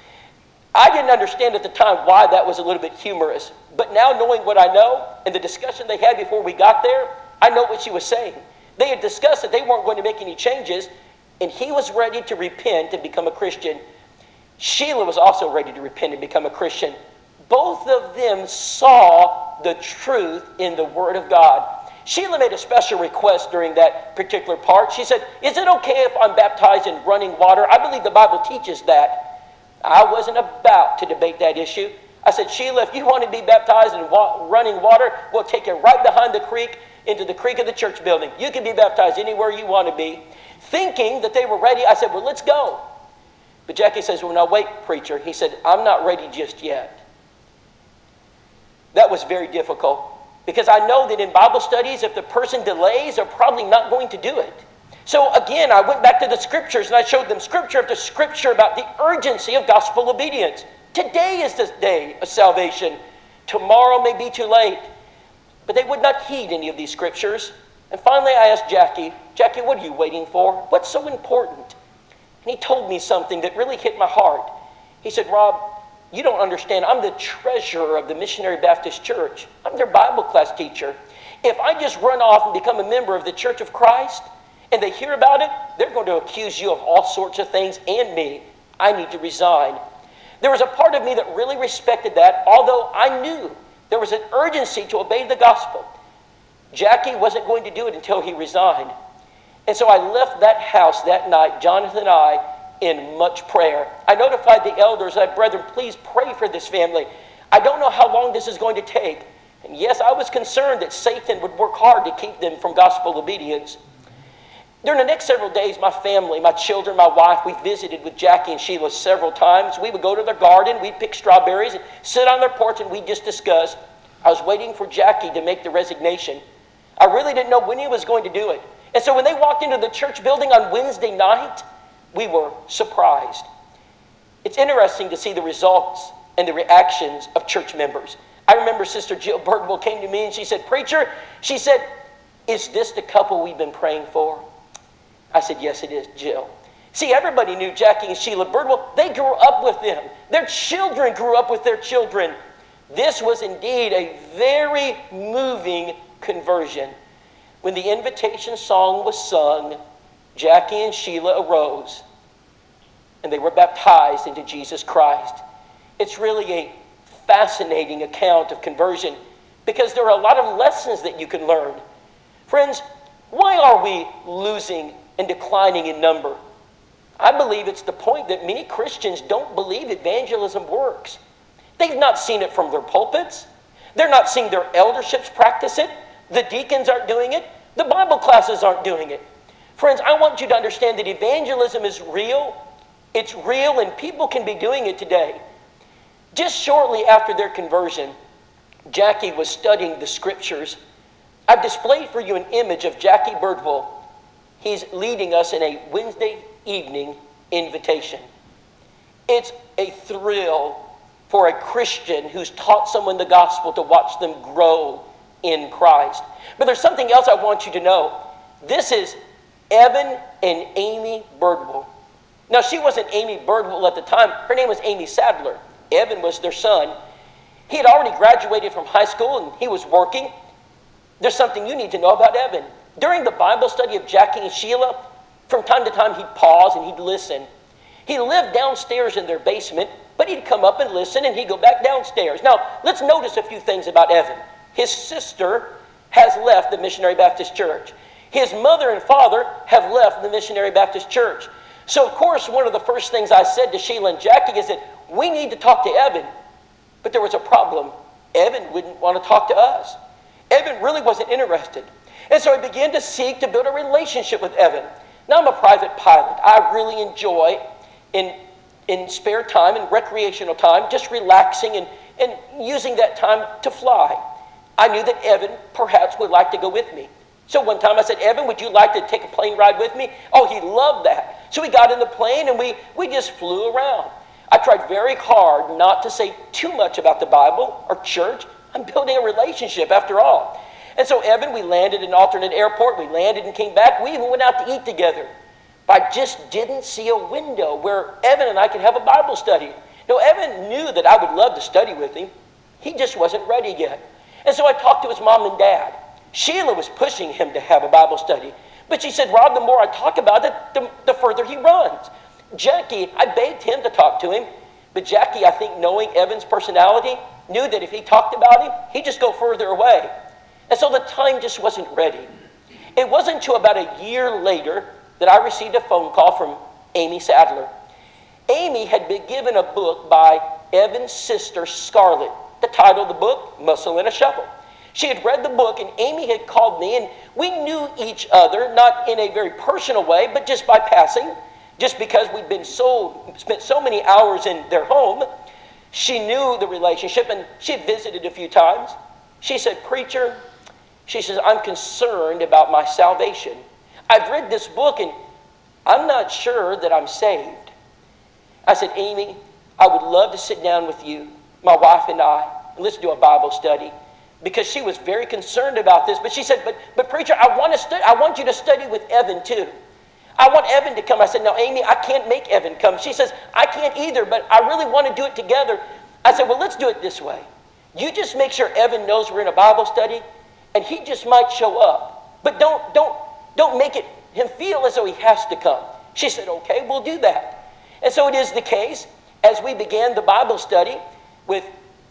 I didn't understand at the time why that was a little bit humorous. But now knowing what I know and the discussion they had before we got there, I know what she was saying. They had discussed that they weren't going to make any changes. And he was ready to repent and become a Christian. Sheila was also ready to repent and become a Christian. Both of them saw the truth in the Word of God. Sheila made a special request during that particular part. She said, "Is it okay if I'm baptized in running water? I believe the Bible teaches that." I wasn't about to debate that issue. I said, "Sheila, if you want to be baptized in wa- running water, we'll take you right behind the creek into the creek of the church building. You can be baptized anywhere you want to be." thinking that they were ready. I said, well, let's go. But Jackie says, well, now wait, preacher. He said, I'm not ready just yet. That was very difficult because I know that in Bible studies, if the person delays, they're probably not going to do it. So again, I went back to the scriptures and I showed them scripture after scripture about the urgency of gospel obedience. Today is the day of salvation. Tomorrow may be too late. But they would not heed any of these scriptures. And finally I asked Jackie, Jackie, what are you waiting for? What's so important? And he told me something that really hit my heart. He said, Rob, you don't understand. I'm the treasurer of the Missionary Baptist Church. I'm their Bible class teacher. If I just run off and become a member of the Church of Christ and they hear about it, they're going to accuse you of all sorts of things and me. I need to resign. There was a part of me that really respected that, although I knew there was an urgency to obey the gospel. Jackie wasn't going to do it until he resigned. And so I left that house that night, Jonathan and I, in much prayer. I notified the elders, I said, brethren, please pray for this family. I don't know how long this is going to take. And yes, I was concerned that Satan would work hard to keep them from gospel obedience. During the next several days, my family, my children, my wife, we visited with Jackie and Sheila several times. We would go to their garden, we'd pick strawberries, and sit on their porch, and we'd just discuss. I was waiting for Jackie to make the resignation. I really didn't know when he was going to do it. And so when they walked into the church building on Wednesday night, we were surprised. It's interesting to see the results and the reactions of church members. I remember Sister Jill Birdwell came to me and she said, preacher, she said, is this the couple we've been praying for? I said, yes, it is, Jill. See, everybody knew Jackie and Sheila Birdwell. They grew up with them. Their children grew up with their children. This was indeed a very moving conversion. When the invitation song was sung, Jackie and Sheila arose and they were baptized into Jesus Christ. It's really a fascinating account of conversion because there are a lot of lessons that you can learn. Friends, why are we losing and declining in number? I believe it's the point that many Christians don't believe evangelism works. They've not seen it from their pulpits. They're not seeing their elderships practice it. The deacons aren't doing it. The Bible classes aren't doing it. Friends, I want you to understand that evangelism is real. It's real and people can be doing it today. Just shortly after their conversion, Jackie was studying the scriptures. I've displayed for you an image of Jackie Birdwell. He's leading us in a Wednesday evening invitation. It's a thrill for a Christian who's taught someone the gospel to watch them grow in Christ. But there's something else I want you to know. This is Evan and Amy Birdwell. Now, she wasn't Amy Birdwell at the time. Her name was Amy Sadler. Evan was their son. He had already graduated from high school and he was working. There's something you need to know about Evan. During the Bible study of Jackie and Sheila, from time to time he'd pause and he'd listen. He lived downstairs in their basement, but he'd come up and listen and he'd go back downstairs. Now, let's notice a few things about Evan. His sister has left the Missionary Baptist Church. His mother and father have left the Missionary Baptist Church. So, of course, one of the first things I said to Sheila and Jackie is that we need to talk to Evan. But there was a problem. Evan wouldn't want to talk to us. Evan really wasn't interested. And so I began to seek to build a relationship with Evan. Now, I'm a private pilot. I really enjoy, in, in spare time and recreational time, just relaxing and, and using that time to fly. I knew that Evan perhaps would like to go with me. So one time I said, Evan, would you like to take a plane ride with me? Oh, he loved that. So we got in the plane and we, we just flew around. I tried very hard not to say too much about the Bible or church. I'm building a relationship after all. And so Evan, we landed in an alternate airport. We landed and came back. We even went out to eat together. But I just didn't see a window where Evan and I could have a Bible study. No, Evan knew that I would love to study with him. He just wasn't ready yet. And so I talked to his mom and dad. Sheila was pushing him to have a Bible study. But she said, Rob, the more I talk about it, the, the further he runs. Jackie, I begged him to talk to him. But Jackie, I think knowing Evan's personality, knew that if he talked about him, he'd just go further away. And so the time just wasn't ready. It wasn't until about a year later that I received a phone call from Amy Sadler. Amy had been given a book by Evan's sister, Scarlett. The title of the book, Muscle and a Shovel. She had read the book, and Amy had called me, and we knew each other, not in a very personal way, but just by passing, just because we'd been so, spent so many hours in their home. She knew the relationship, and she had visited a few times. She said, "Preacher," she says, "I'm concerned about my salvation. I've read this book, and I'm not sure that I'm saved." I said, "Amy, I would love to sit down with you, my wife and I, and let's do a Bible study." Because she was very concerned about this. But she said, but, but preacher, I want, to stu- I want you to study with Evan too. I want Evan to come. I said, "No, Amy, I can't make Evan come." She says, "I can't either, but I really want to do it together." I said, "Well, let's do it this way. You just make sure Evan knows we're in a Bible study, and he just might show up. But don't, don't, don't make it him feel as though he has to come." She said, "Okay, we'll do that." And so it is the case, as we began the Bible study with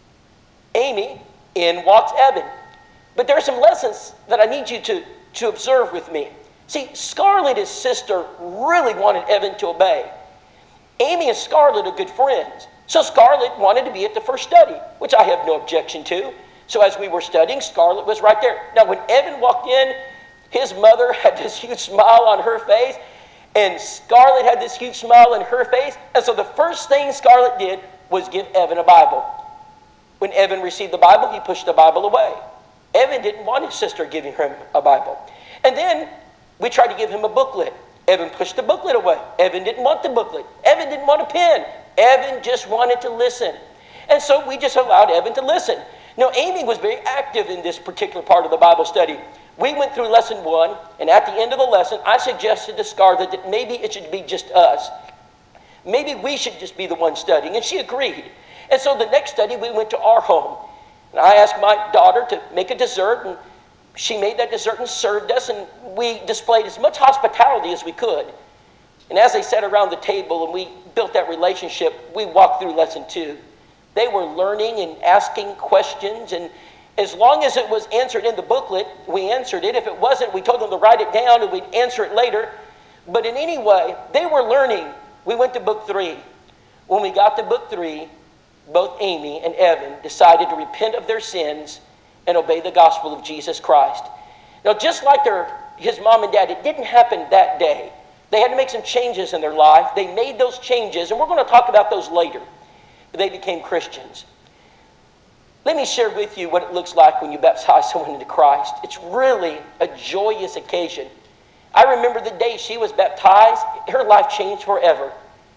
Amy, in walks Evan. But there are some lessons that I need you to, to observe with me. See, Scarlett, his sister, really wanted Evan to obey. Amy and Scarlett are good friends. So Scarlett wanted to be at the first study, which I have no objection to. So as we were studying, Scarlett was right there. Now, when Evan walked in, his mother had this huge smile on her face, and Scarlett had this huge smile on her face. And so the first thing Scarlett did was give Evan a Bible. When Evan received the Bible, he pushed the Bible away. Evan didn't want his sister giving him a Bible. And then we tried to give him a booklet. Evan pushed the booklet away. Evan didn't want the booklet. Evan didn't want a pen. Evan just wanted to listen. And so we just allowed Evan to listen. Now, Amy was very active in this particular part of the Bible study. We went through lesson one, and at the end of the lesson, I suggested to Scarlett that maybe it should be just us. Maybe we should just be the one studying, and she agreed. And so the next study, we went to our home. And I asked my daughter to make a dessert, and she made that dessert and served us, and we displayed as much hospitality as we could. And as they sat around the table and we built that relationship, we walked through lesson two. They were learning and asking questions, and as long as it was answered in the booklet, we answered it. If it wasn't, we told them to write it down and we'd answer it later. But in any way, they were learning. We went to book three. When we got to book three, both Amy and Evan decided to repent of their sins and obey the gospel of Jesus Christ. Now, just like their, his mom and dad, it didn't happen that day. They had to make some changes in their life. They made those changes, and we're going to talk about those later. But they became Christians. Let me share with you what it looks like when you baptize someone into Christ. It's really a joyous occasion. I remember the day she was baptized, her life changed forever.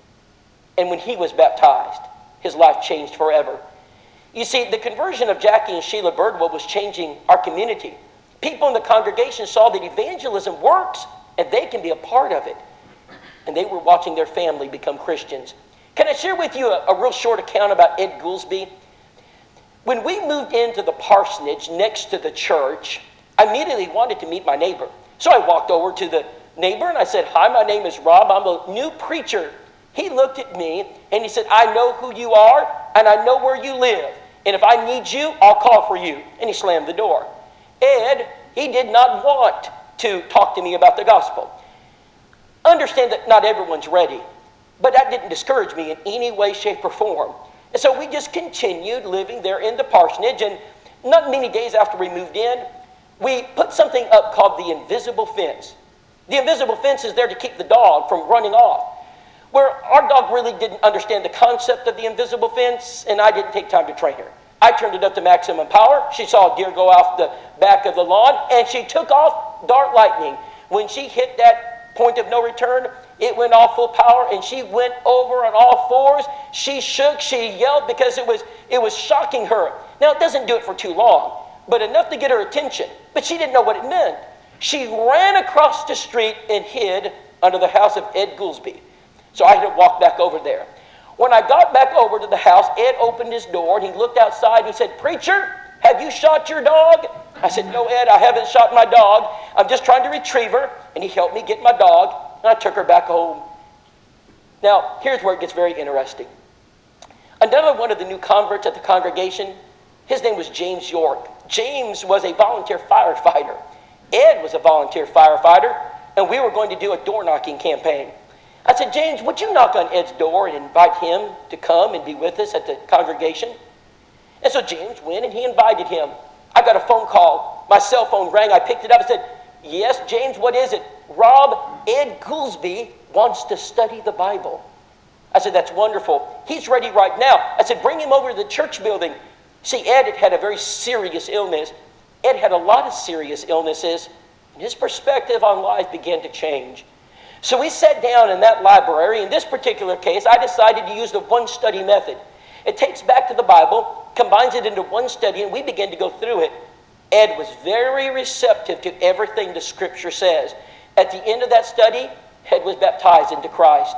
And when he was baptized, his life changed forever. You see, the conversion of Jackie and Sheila Birdwell was changing our community. People in the congregation saw that evangelism works and they can be a part of it. And they were watching their family become Christians. Can I share with you a, a real short account about Ed Goolsby? When we moved into the parsonage next to the church, I immediately wanted to meet my neighbor. So I walked over to the neighbor and I said, "Hi, my name is Rob. I'm a new preacher." He looked at me and he said, "I know who you are and I know where you live. And if I need you, I'll call for you." And he slammed the door. Ed, he did not want to talk to me about the gospel. Understand that not everyone's ready, but that didn't discourage me in any way, shape, or form. And so we just continued living there in the parsonage, and not many days after we moved in, we put something up called the invisible fence. The invisible fence is there to keep the dog from running off. Where our dog really didn't understand the concept of the invisible fence, and I didn't take time to train her. I turned it up to maximum power. She saw a deer go off the back of the lawn, and she took off dart lightning. When she hit that point of no return, it went off full power, and she went over on all fours. She shook, she yelled, because it was, it was shocking her. Now, it doesn't do it for too long, but enough to get her attention. But she didn't know what it meant. She ran across the street and hid under the house of Ed Goolsby. So I had to walk back over there. When I got back over to the house, Ed opened his door, and he looked outside, and he said, "Preacher, have you shot your dog?" I said, "No, Ed, I haven't shot my dog. I'm just trying to retrieve her." And he helped me get my dog, and I took her back home. Now, here's where it gets very interesting. Another one of the new converts at the congregation, his name was James York. James was a volunteer firefighter. Ed was a volunteer firefighter, and we were going to do a door-knocking campaign. I said, "James, would you knock on Ed's door and invite him to come and be with us at the congregation?" And so James went and he invited him. I got a phone call. My cell phone rang. I picked it up and said, yes, James, what is it? Rob, Ed Goolsby wants to study the Bible. I said, that's wonderful. He's ready right now. I said, bring him over to the church building. See, Ed had had a very serious illness. Ed had a lot of serious illnesses, and his perspective on life began to change. So we sat down in that library. In this particular case, I decided to use the one study method. It takes back to the Bible, combines it into one study, and we began to go through it. Ed was very receptive to everything the Scripture says. At the end of that study, Ed was baptized into Christ.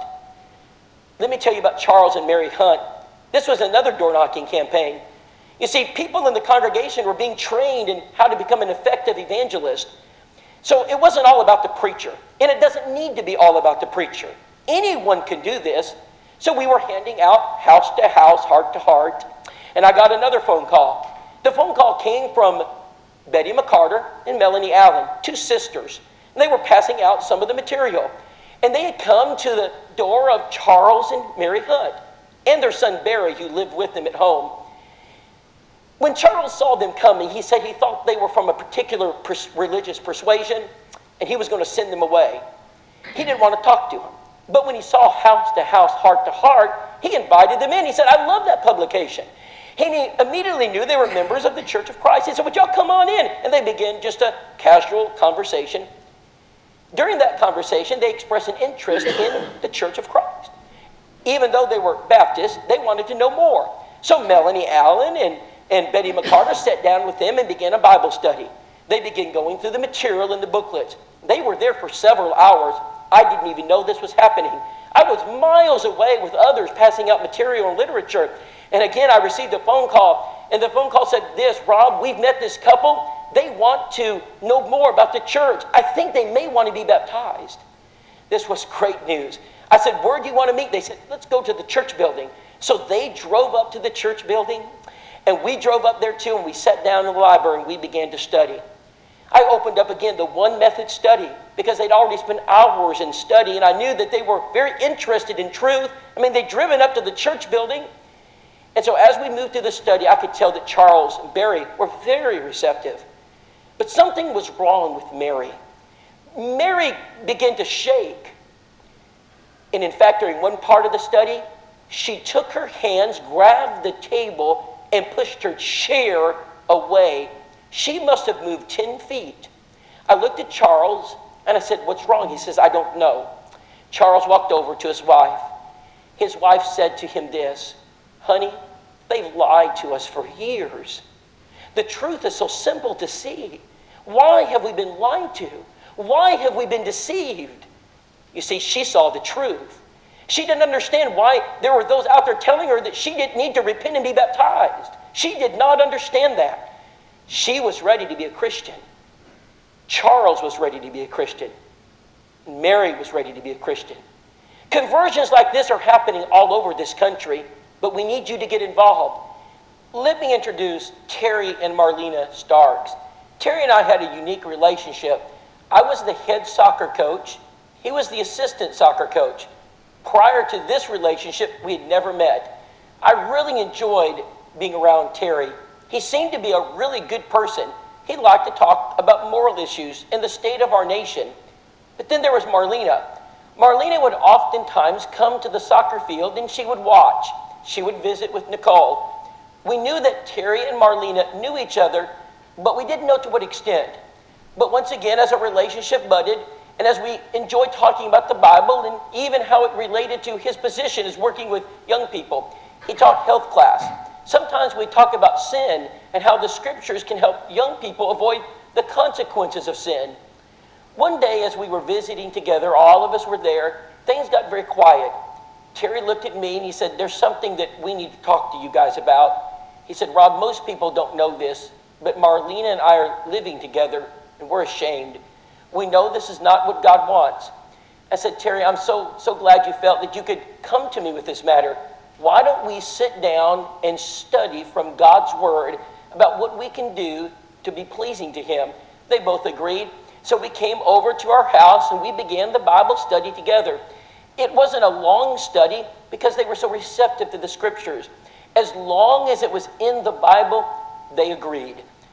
Let me tell you about Charles and Mary Hunt. This was another door-knocking campaign. You see, people in the congregation were being trained in how to become an effective evangelist. So it wasn't all about the preacher, and it doesn't need to be all about the preacher. Anyone can do this. So we were handing out house to house, heart to heart, and I got another phone call. The phone call came from Betty McCarter and Melanie Allen, two sisters, and they were passing out some of the material. And they had come to the door of Charles and Mary Hunt and their son Barry, who lived with them at home. When Charles saw them coming, he said he thought they were from a particular pers- religious persuasion, and he was going to send them away. He didn't want to talk to them. But when he saw house to house, heart to heart, he invited them in. He said, I love that publication. And he immediately knew they were members of the Church of Christ. He said, would y'all come on in? And they began just a casual conversation. During that conversation, they expressed an interest in the Church of Christ. Even though they were Baptists, they wanted to know more. So Melanie Allen and, and Betty McCarter sat down with them and began a Bible study. They began going through the material in the booklets. They were there for several hours. I didn't even know this was happening. I was miles away with others passing out material and literature. And again, I received a phone call. And the phone call said this, Rob, we've met this couple. They want to know more about the church. I think they may want to be baptized. This was great news. I said, where do you want to meet? They said, let's go to the church building. So they drove up to the church building, and we drove up there too, and we sat down in the library and we began to study. I opened up again the one method study because they'd already spent hours in study, and I knew that they were very interested in truth. I mean, they'd driven up to the church building. And so as we moved through the study, I could tell that Charles and Barry were very receptive. But something was wrong with Mary. Mary began to shake. And in fact, during one part of the study, she took her hands, grabbed the table, and pushed her chair away. She must have moved ten feet. I looked at Charles, and I said, what's wrong? He says, I don't know. Charles walked over to his wife. His wife said to him this, honey, they've lied to us for years. The truth is so simple to see. Why have we been lied to? Why have we been deceived? You see, she saw the truth. She didn't understand why there were those out there telling her that she didn't need to repent and be baptized. She did not understand that. She was ready to be a Christian. Charles was ready to be a Christian. Mary was ready to be a Christian. Conversions like this are happening all over this country, but we need you to get involved. Let me introduce Terry and Marlena Starks. Terry and I had a unique relationship. I was the head soccer coach. He was the assistant soccer coach. Prior to this relationship, we had never met. I really enjoyed being around Terry. He seemed to be a really good person. He liked to talk about moral issues and the state of our nation. But then there was Marlena. Marlena would oftentimes come to the soccer field and she would watch. She would visit with Nicole. We knew that Terry and Marlena knew each other, but we didn't know to what extent. But once again, as a relationship budded, and as we enjoyed talking about the Bible and even how it related to his position as working with young people, he taught health class. Sometimes we talk about sin and how the scriptures can help young people avoid the consequences of sin. One day as we were visiting together, all of us were there, things got very quiet. Terry looked at me and he said, there's something that we need to talk to you guys about. He said, Rob, most people don't know this, but Marlena and I are living together and we're ashamed. We know this is not what God wants. I said, Terry, I'm so, so glad you felt that you could come to me with this matter. Why don't we sit down and study from God's word about what we can do to be pleasing to him? They both agreed. So we came over to our house and we began the Bible study together. It wasn't a long study because they were so receptive to the scriptures. As long as it was in the Bible, they agreed.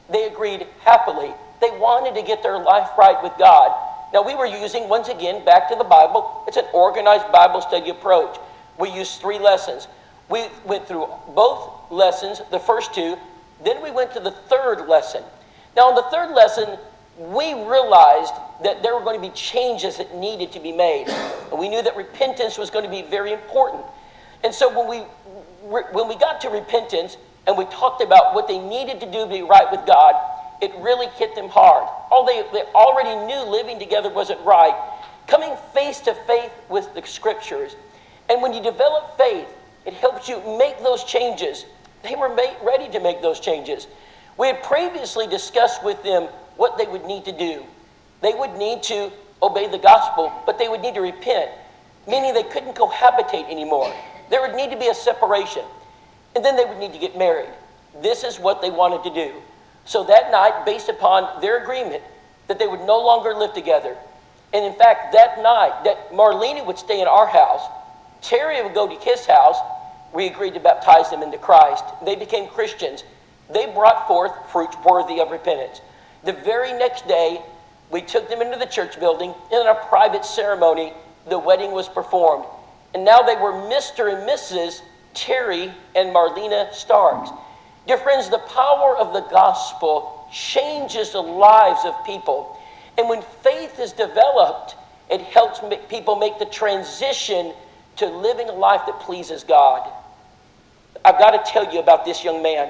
They agreed happily. They wanted to get their life right with God. Now, we were using, once again, back to the Bible, it's an organized Bible study approach. We used three lessons. We went through both lessons, the first two, then we went to the third lesson. Now, in the third lesson, we realized that there were going to be changes that needed to be made. And we knew that repentance was going to be very important. And so when we, when we got to repentance and we talked about what they needed to do to be right with God, it really hit them hard. All they, they already knew living together wasn't right. Coming face to face with the scriptures. And when you develop faith, it helps you make those changes. They were made, ready to make those changes. We had previously discussed with them what they would need to do. They would need to obey the gospel, but they would need to repent, meaning they couldn't cohabitate anymore. There would need to be a separation. And then they would need to get married. This is what they wanted to do. So that night, based upon their agreement that they would no longer live together, and in fact, that night, that Marlena would stay in our house, Terry would go to his house, we agreed to baptize them into Christ. They became Christians. They brought forth fruits worthy of repentance. The very next day, we took them into the church building, and in a private ceremony, the wedding was performed. And now they were Mister and Missus Terry and Marlena Starks. Dear friends, the power of the gospel changes the lives of people. And when faith is developed, it helps make people make the transition to living a life that pleases God. I've got to tell you about this young man.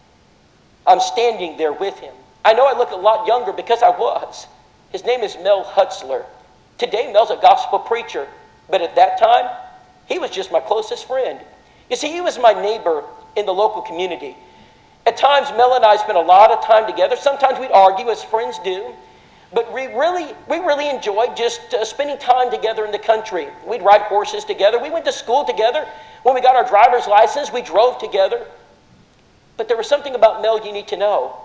I'm standing there with him. I know I look a lot younger because I was. His name is Mel Hutzler. Today, Mel's a gospel preacher, but at that time, he was just my closest friend. You see, he was my neighbor in the local community. At times, Mel and I spent a lot of time together. Sometimes we'd argue, as friends do. But we really, we really enjoyed just uh, spending time together in the country. We'd ride horses together. We went to school together. When we got our driver's license, we drove together. But there was something about Mel you need to know.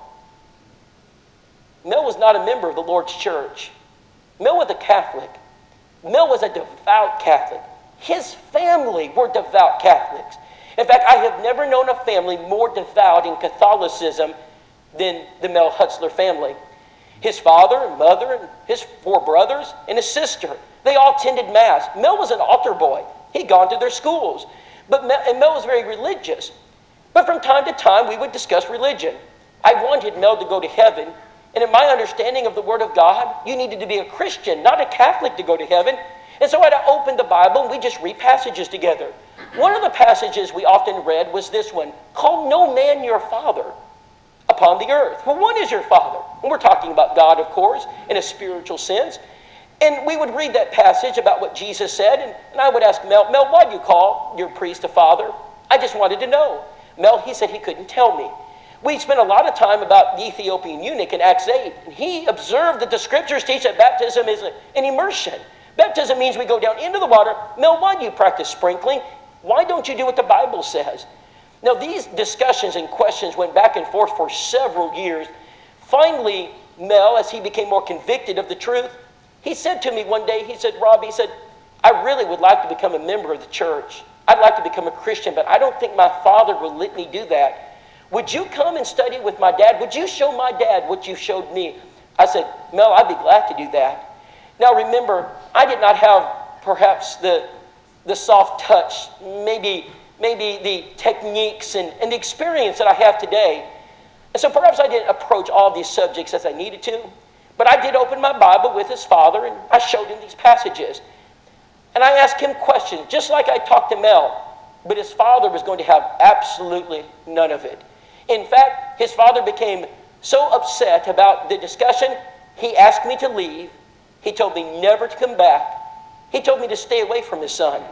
Mel was not a member of the Lord's church. Mel was a Catholic. Mel was a devout Catholic. His family were devout Catholics. In fact, I have never known a family more devout in Catholicism than the Mel Hutzler family. His father and mother and his four brothers and his sister, they all attended Mass. Mel was an altar boy. He'd gone to their schools. But Mel, and Mel was very religious. But from time to time, we would discuss religion. I wanted Mel to go to heaven. And in my understanding of the Word of God, you needed to be a Christian, not a Catholic, to go to heaven. And so I'd open the Bible and we'd just read passages together. One of the passages we often read was this one, "Call no man your father upon the earth." Well, one is your father. And we're talking about God, of course, in a spiritual sense. And we would read that passage about what Jesus said, and, and I would ask Mel, Mel, why do you call your priest a father? I just wanted to know. Mel, he said he couldn't tell me. We spent a lot of time about the Ethiopian eunuch in Acts eight, and he observed that the scriptures teach that baptism is an immersion. Baptism means we go down into the water. Mel, why do you practice sprinkling? Why don't you do what the Bible says? Now, these discussions and questions went back and forth for several years. Finally, Mel, as he became more convicted of the truth, he said to me one day, he said, Rob, he said, I really would like to become a member of the church. I'd like to become a Christian, but I don't think my father will let me do that. Would you come and study with my dad? Would you show my dad what you showed me? I said, Mel, I'd be glad to do that. Now remember, I did not have perhaps the, the soft touch, maybe, maybe the techniques and, and the experience that I have today. And so perhaps I didn't approach all these subjects as I needed to, but I did open my Bible with his father and I showed him these passages. And I asked him questions, just like I talked to Mel, but his father was going to have absolutely none of it. In fact, his father became so upset about the discussion, he asked me to leave. He told me never to come back. He told me to stay away from his son.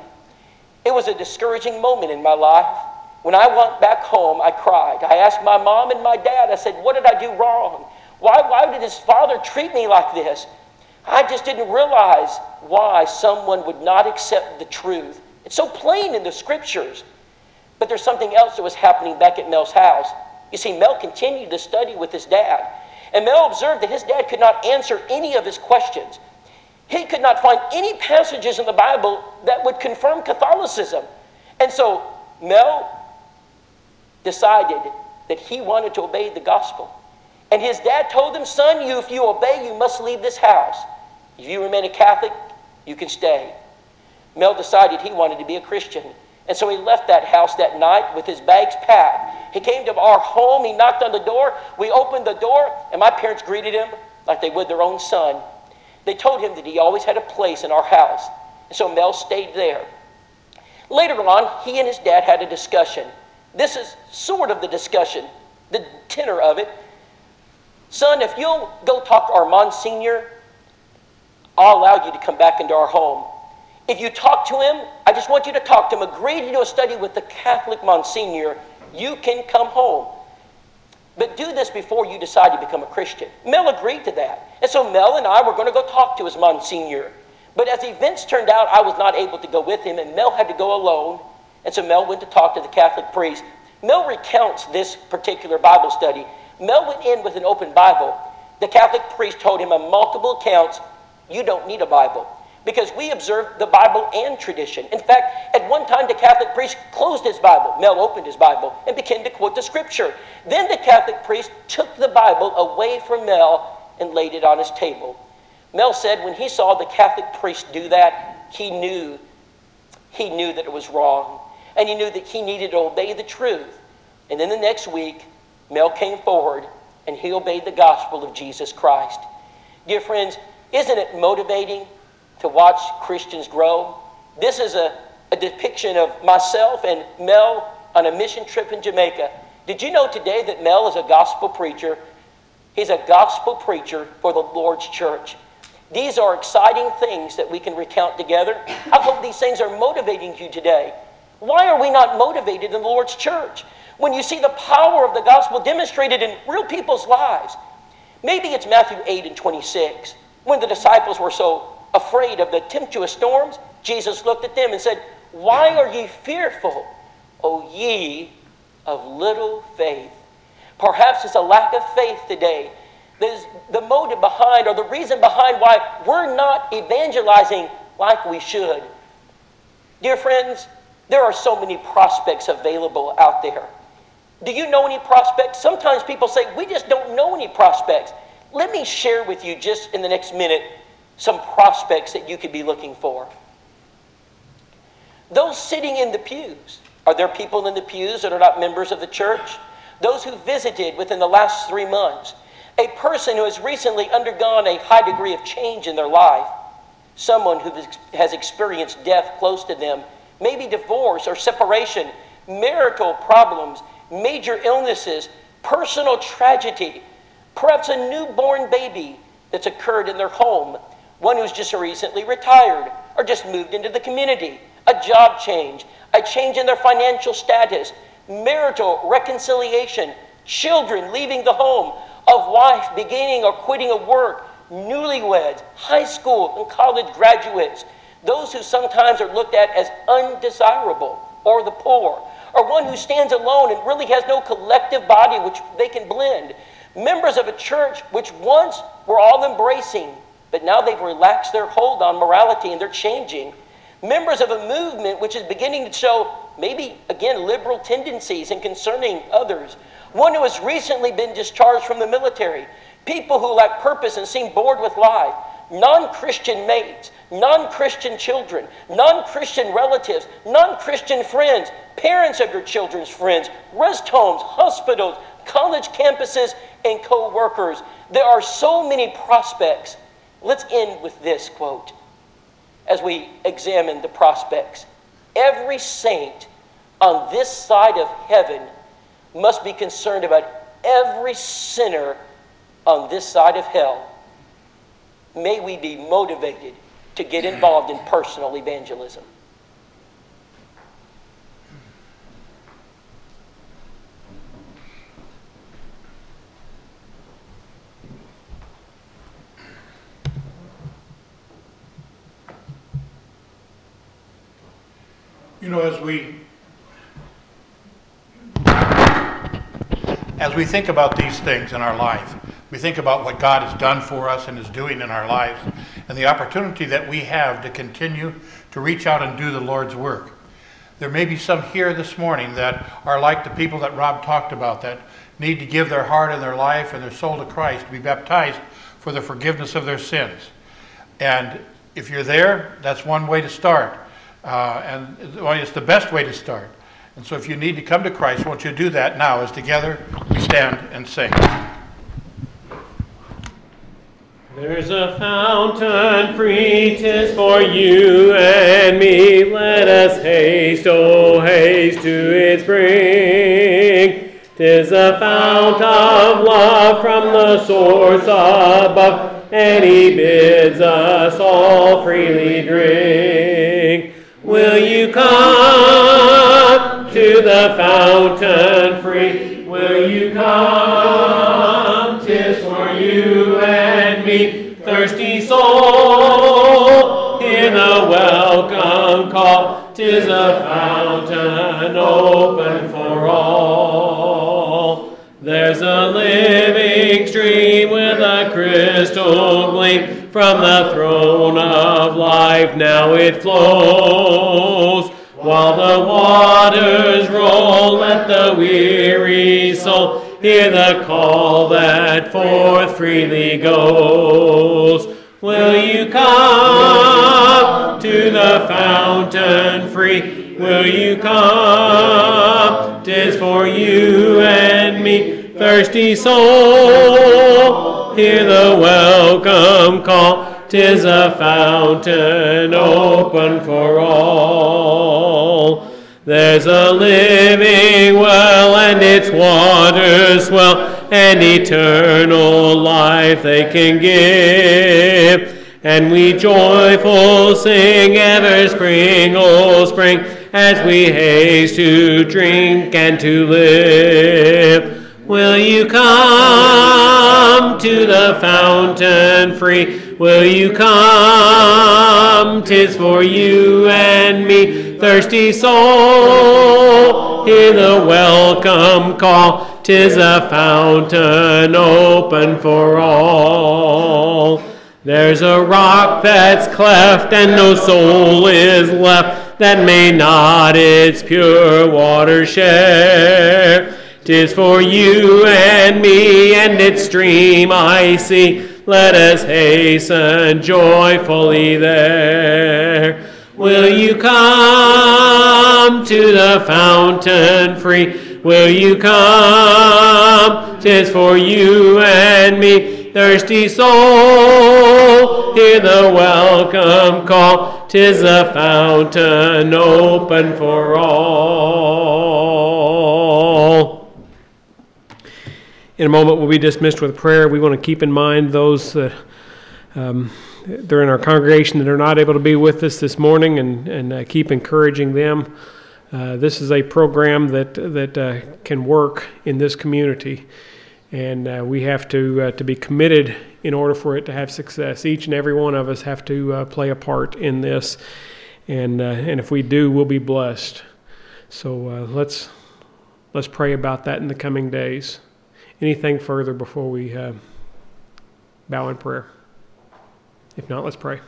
It was a discouraging moment in my life. When I went back home, I cried. I asked my mom and my dad, I said, what did I do wrong? Why, why did his father treat me like this? I just didn't realize why someone would not accept the truth. It's so plain in the scriptures. But there's something else that was happening back at Mel's house. You see, Mel continued to study with his dad. And Mel observed that his dad could not answer any of his questions. He could not find any passages in the Bible that would confirm Catholicism. And so Mel decided that he wanted to obey the gospel. And his dad told him, son, you, if you obey, you must leave this house. If you remain a Catholic, you can stay. Mel decided he wanted to be a Christian. And so he left that house that night with his bags packed. He came to our home. He knocked on the door. We opened the door, and my parents greeted him like they would their own son. They told him that he always had a place in our house. And so Mel stayed there. Later on, he and his dad had a discussion. This is sort of the discussion, the tenor of it. Son, if you'll go talk to our Monsignor, I'll allow you to come back into our home. If you talk to him, I just want you to talk to him. Agree to do a study with the Catholic Monsignor. You can come home. But do this before you decide to become a Christian. Mel agreed to that. And so Mel and I were going to go talk to his Monsignor. But as events turned out, I was not able to go with him, and Mel had to go alone. And so Mel went to talk to the Catholic priest. Mel recounts this particular Bible study. Mel went in with an open Bible. The Catholic priest told him on multiple accounts, you don't need a Bible, because we observe the Bible and tradition. In fact, at one time, the Catholic priest closed his Bible. Mel opened his Bible and began to quote the scripture. Then the Catholic priest took the Bible away from Mel and laid it on his table. Mel said when he saw the Catholic priest do that, he knew, he knew that it was wrong. And he knew that he needed to obey the truth. And then the next week, Mel came forward and he obeyed the gospel of Jesus Christ. Dear friends, isn't it motivating to watch Christians grow? This is a, a depiction of myself and Mel on a mission trip in Jamaica. Did you know today that Mel is a gospel preacher? He's a gospel preacher for the Lord's church. These are exciting things that we can recount together. I hope these things are motivating you today. Why are we not motivated in the Lord's church? When you see the power of the gospel demonstrated in real people's lives. Maybe it's Matthew eight and twenty-six. When the disciples were so afraid of the tempestuous storms, Jesus looked at them and said, why are ye fearful, O ye of little faith? Perhaps it's a lack of faith today. There's the motive behind, or the reason behind why we're not evangelizing like we should. Dear friends, there are so many prospects available out there. Do you know any prospects? Sometimes people say, we just don't know any prospects. Let me share with you just in the next minute some prospects that you could be looking for. Those sitting in the pews. Are there people in the pews that are not members of the church? Those who visited within the last three months. A person who has recently undergone a high degree of change in their life. Someone who has experienced death close to them. Maybe divorce or separation, marital problems, major illnesses, personal tragedy, perhaps a newborn baby that's occurred in their home, one who's just recently retired or just moved into the community, a job change, a change in their financial status, marital reconciliation, children leaving the home, a wife beginning or quitting of work, newlyweds, high school and college graduates, those who sometimes are looked at as undesirable, or the poor, or one who stands alone and really has no collective body which they can blend. Members of a church which once were all embracing, but now they've relaxed their hold on morality and they're changing. Members of a movement which is beginning to show maybe, again, liberal tendencies in concerning others. One who has recently been discharged from the military. People who lack purpose and seem bored with life. Non-Christian mates, non-Christian children, non-Christian relatives, non-Christian friends, parents of your children's friends, rest homes, hospitals, college campuses, and co-workers. There are so many prospects. Let's end with this quote as we examine the prospects. Every saint on this side of heaven must be concerned about every sinner on this side of hell. May we be motivated to get involved in personal evangelism. You know, as we as we think about these things in our life, we think about what God has done for us and is doing in our lives, and the opportunity that we have to continue to reach out and do the Lord's work. There may be some here this morning that are like the people that Rob talked about, that need to give their heart and their life and their soul to Christ, to be baptized for the forgiveness of their sins. And if you're there, that's one way to start. Uh, and well, it's the best way to start. And so if you need to come to Christ, I want you to do that now as together we stand and sing. There's a fountain free, 'tis for you and me. Let us haste, oh haste to its brink. 'Tis a fount of love from the source above, and he bids us all freely drink. Will you come to the fountain free? Will you come? 'Tis for you and me. Thirsty soul, hear the welcome call. 'Tis a fountain open for all. There's a living stream with a crystal gleam. From the throne of life now it flows. While the waters roll, let the weary soul hear the call that forth freely goes. Will you come to the fountain free? Will you come? 'Tis for you and me. Thirsty soul, hear the welcome call. 'Tis a fountain open for all. There's a living well, and its waters swell, and eternal life they can give. And we joyful sing, ever spring, oh spring, as we haste to drink and to live. Will you come to the fountain free? Will you come? 'Tis for you and me. Thirsty soul, hear the welcome call. 'Tis a fountain open for all. There's a rock that's cleft, and no soul is left that may not its pure water share. 'Tis for you and me, and its stream I see. Let us hasten joyfully there. Will you come to the fountain free? Will you come? 'Tis for you and me. Thirsty soul, hear the welcome call. 'Tis a fountain open for all. In a moment, we'll be dismissed with prayer. We want to keep in mind those that um, they're in our congregation that are not able to be with us this morning, and, and uh, keep encouraging them. Uh, this is a program that that uh, can work in this community, and uh, we have to uh, to be committed in order for it to have success. Each and every one of us have to uh, play a part in this, and uh, and if we do, we'll be blessed. So uh, let's let's pray about that in the coming days. Anything further before we uh, bow in prayer? If not, let's pray.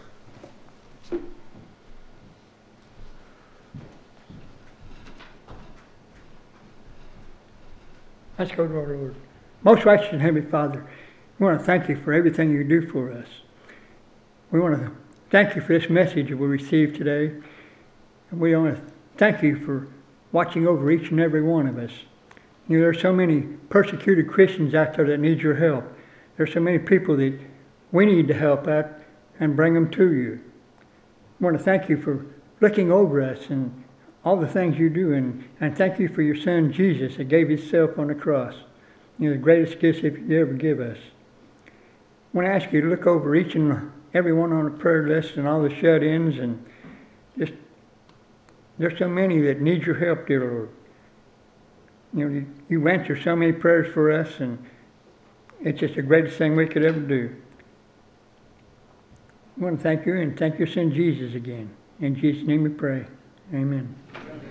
Let's go to our Lord. Most righteous and Heavenly Father, we want to thank you for everything you do for us. We want to thank you for this message that we received today. And we want to thank you for watching over each and every one of us. You know, there's so many persecuted Christians out there that need your help. There's so many people that we need to help out and bring them to you. I want to thank you for looking over us and all the things you do, and, and thank you for your Son Jesus that gave himself on the cross. You know, the greatest gift you ever give us. I want to ask you to look over each and every one on the prayer list and all the shut-ins, and just, there's so many that need your help, dear Lord. You know, you, you answer so many prayers for us, and it's just the greatest thing we could ever do. I want to thank you and thank your Son Jesus again. In Jesus' name we pray. Amen.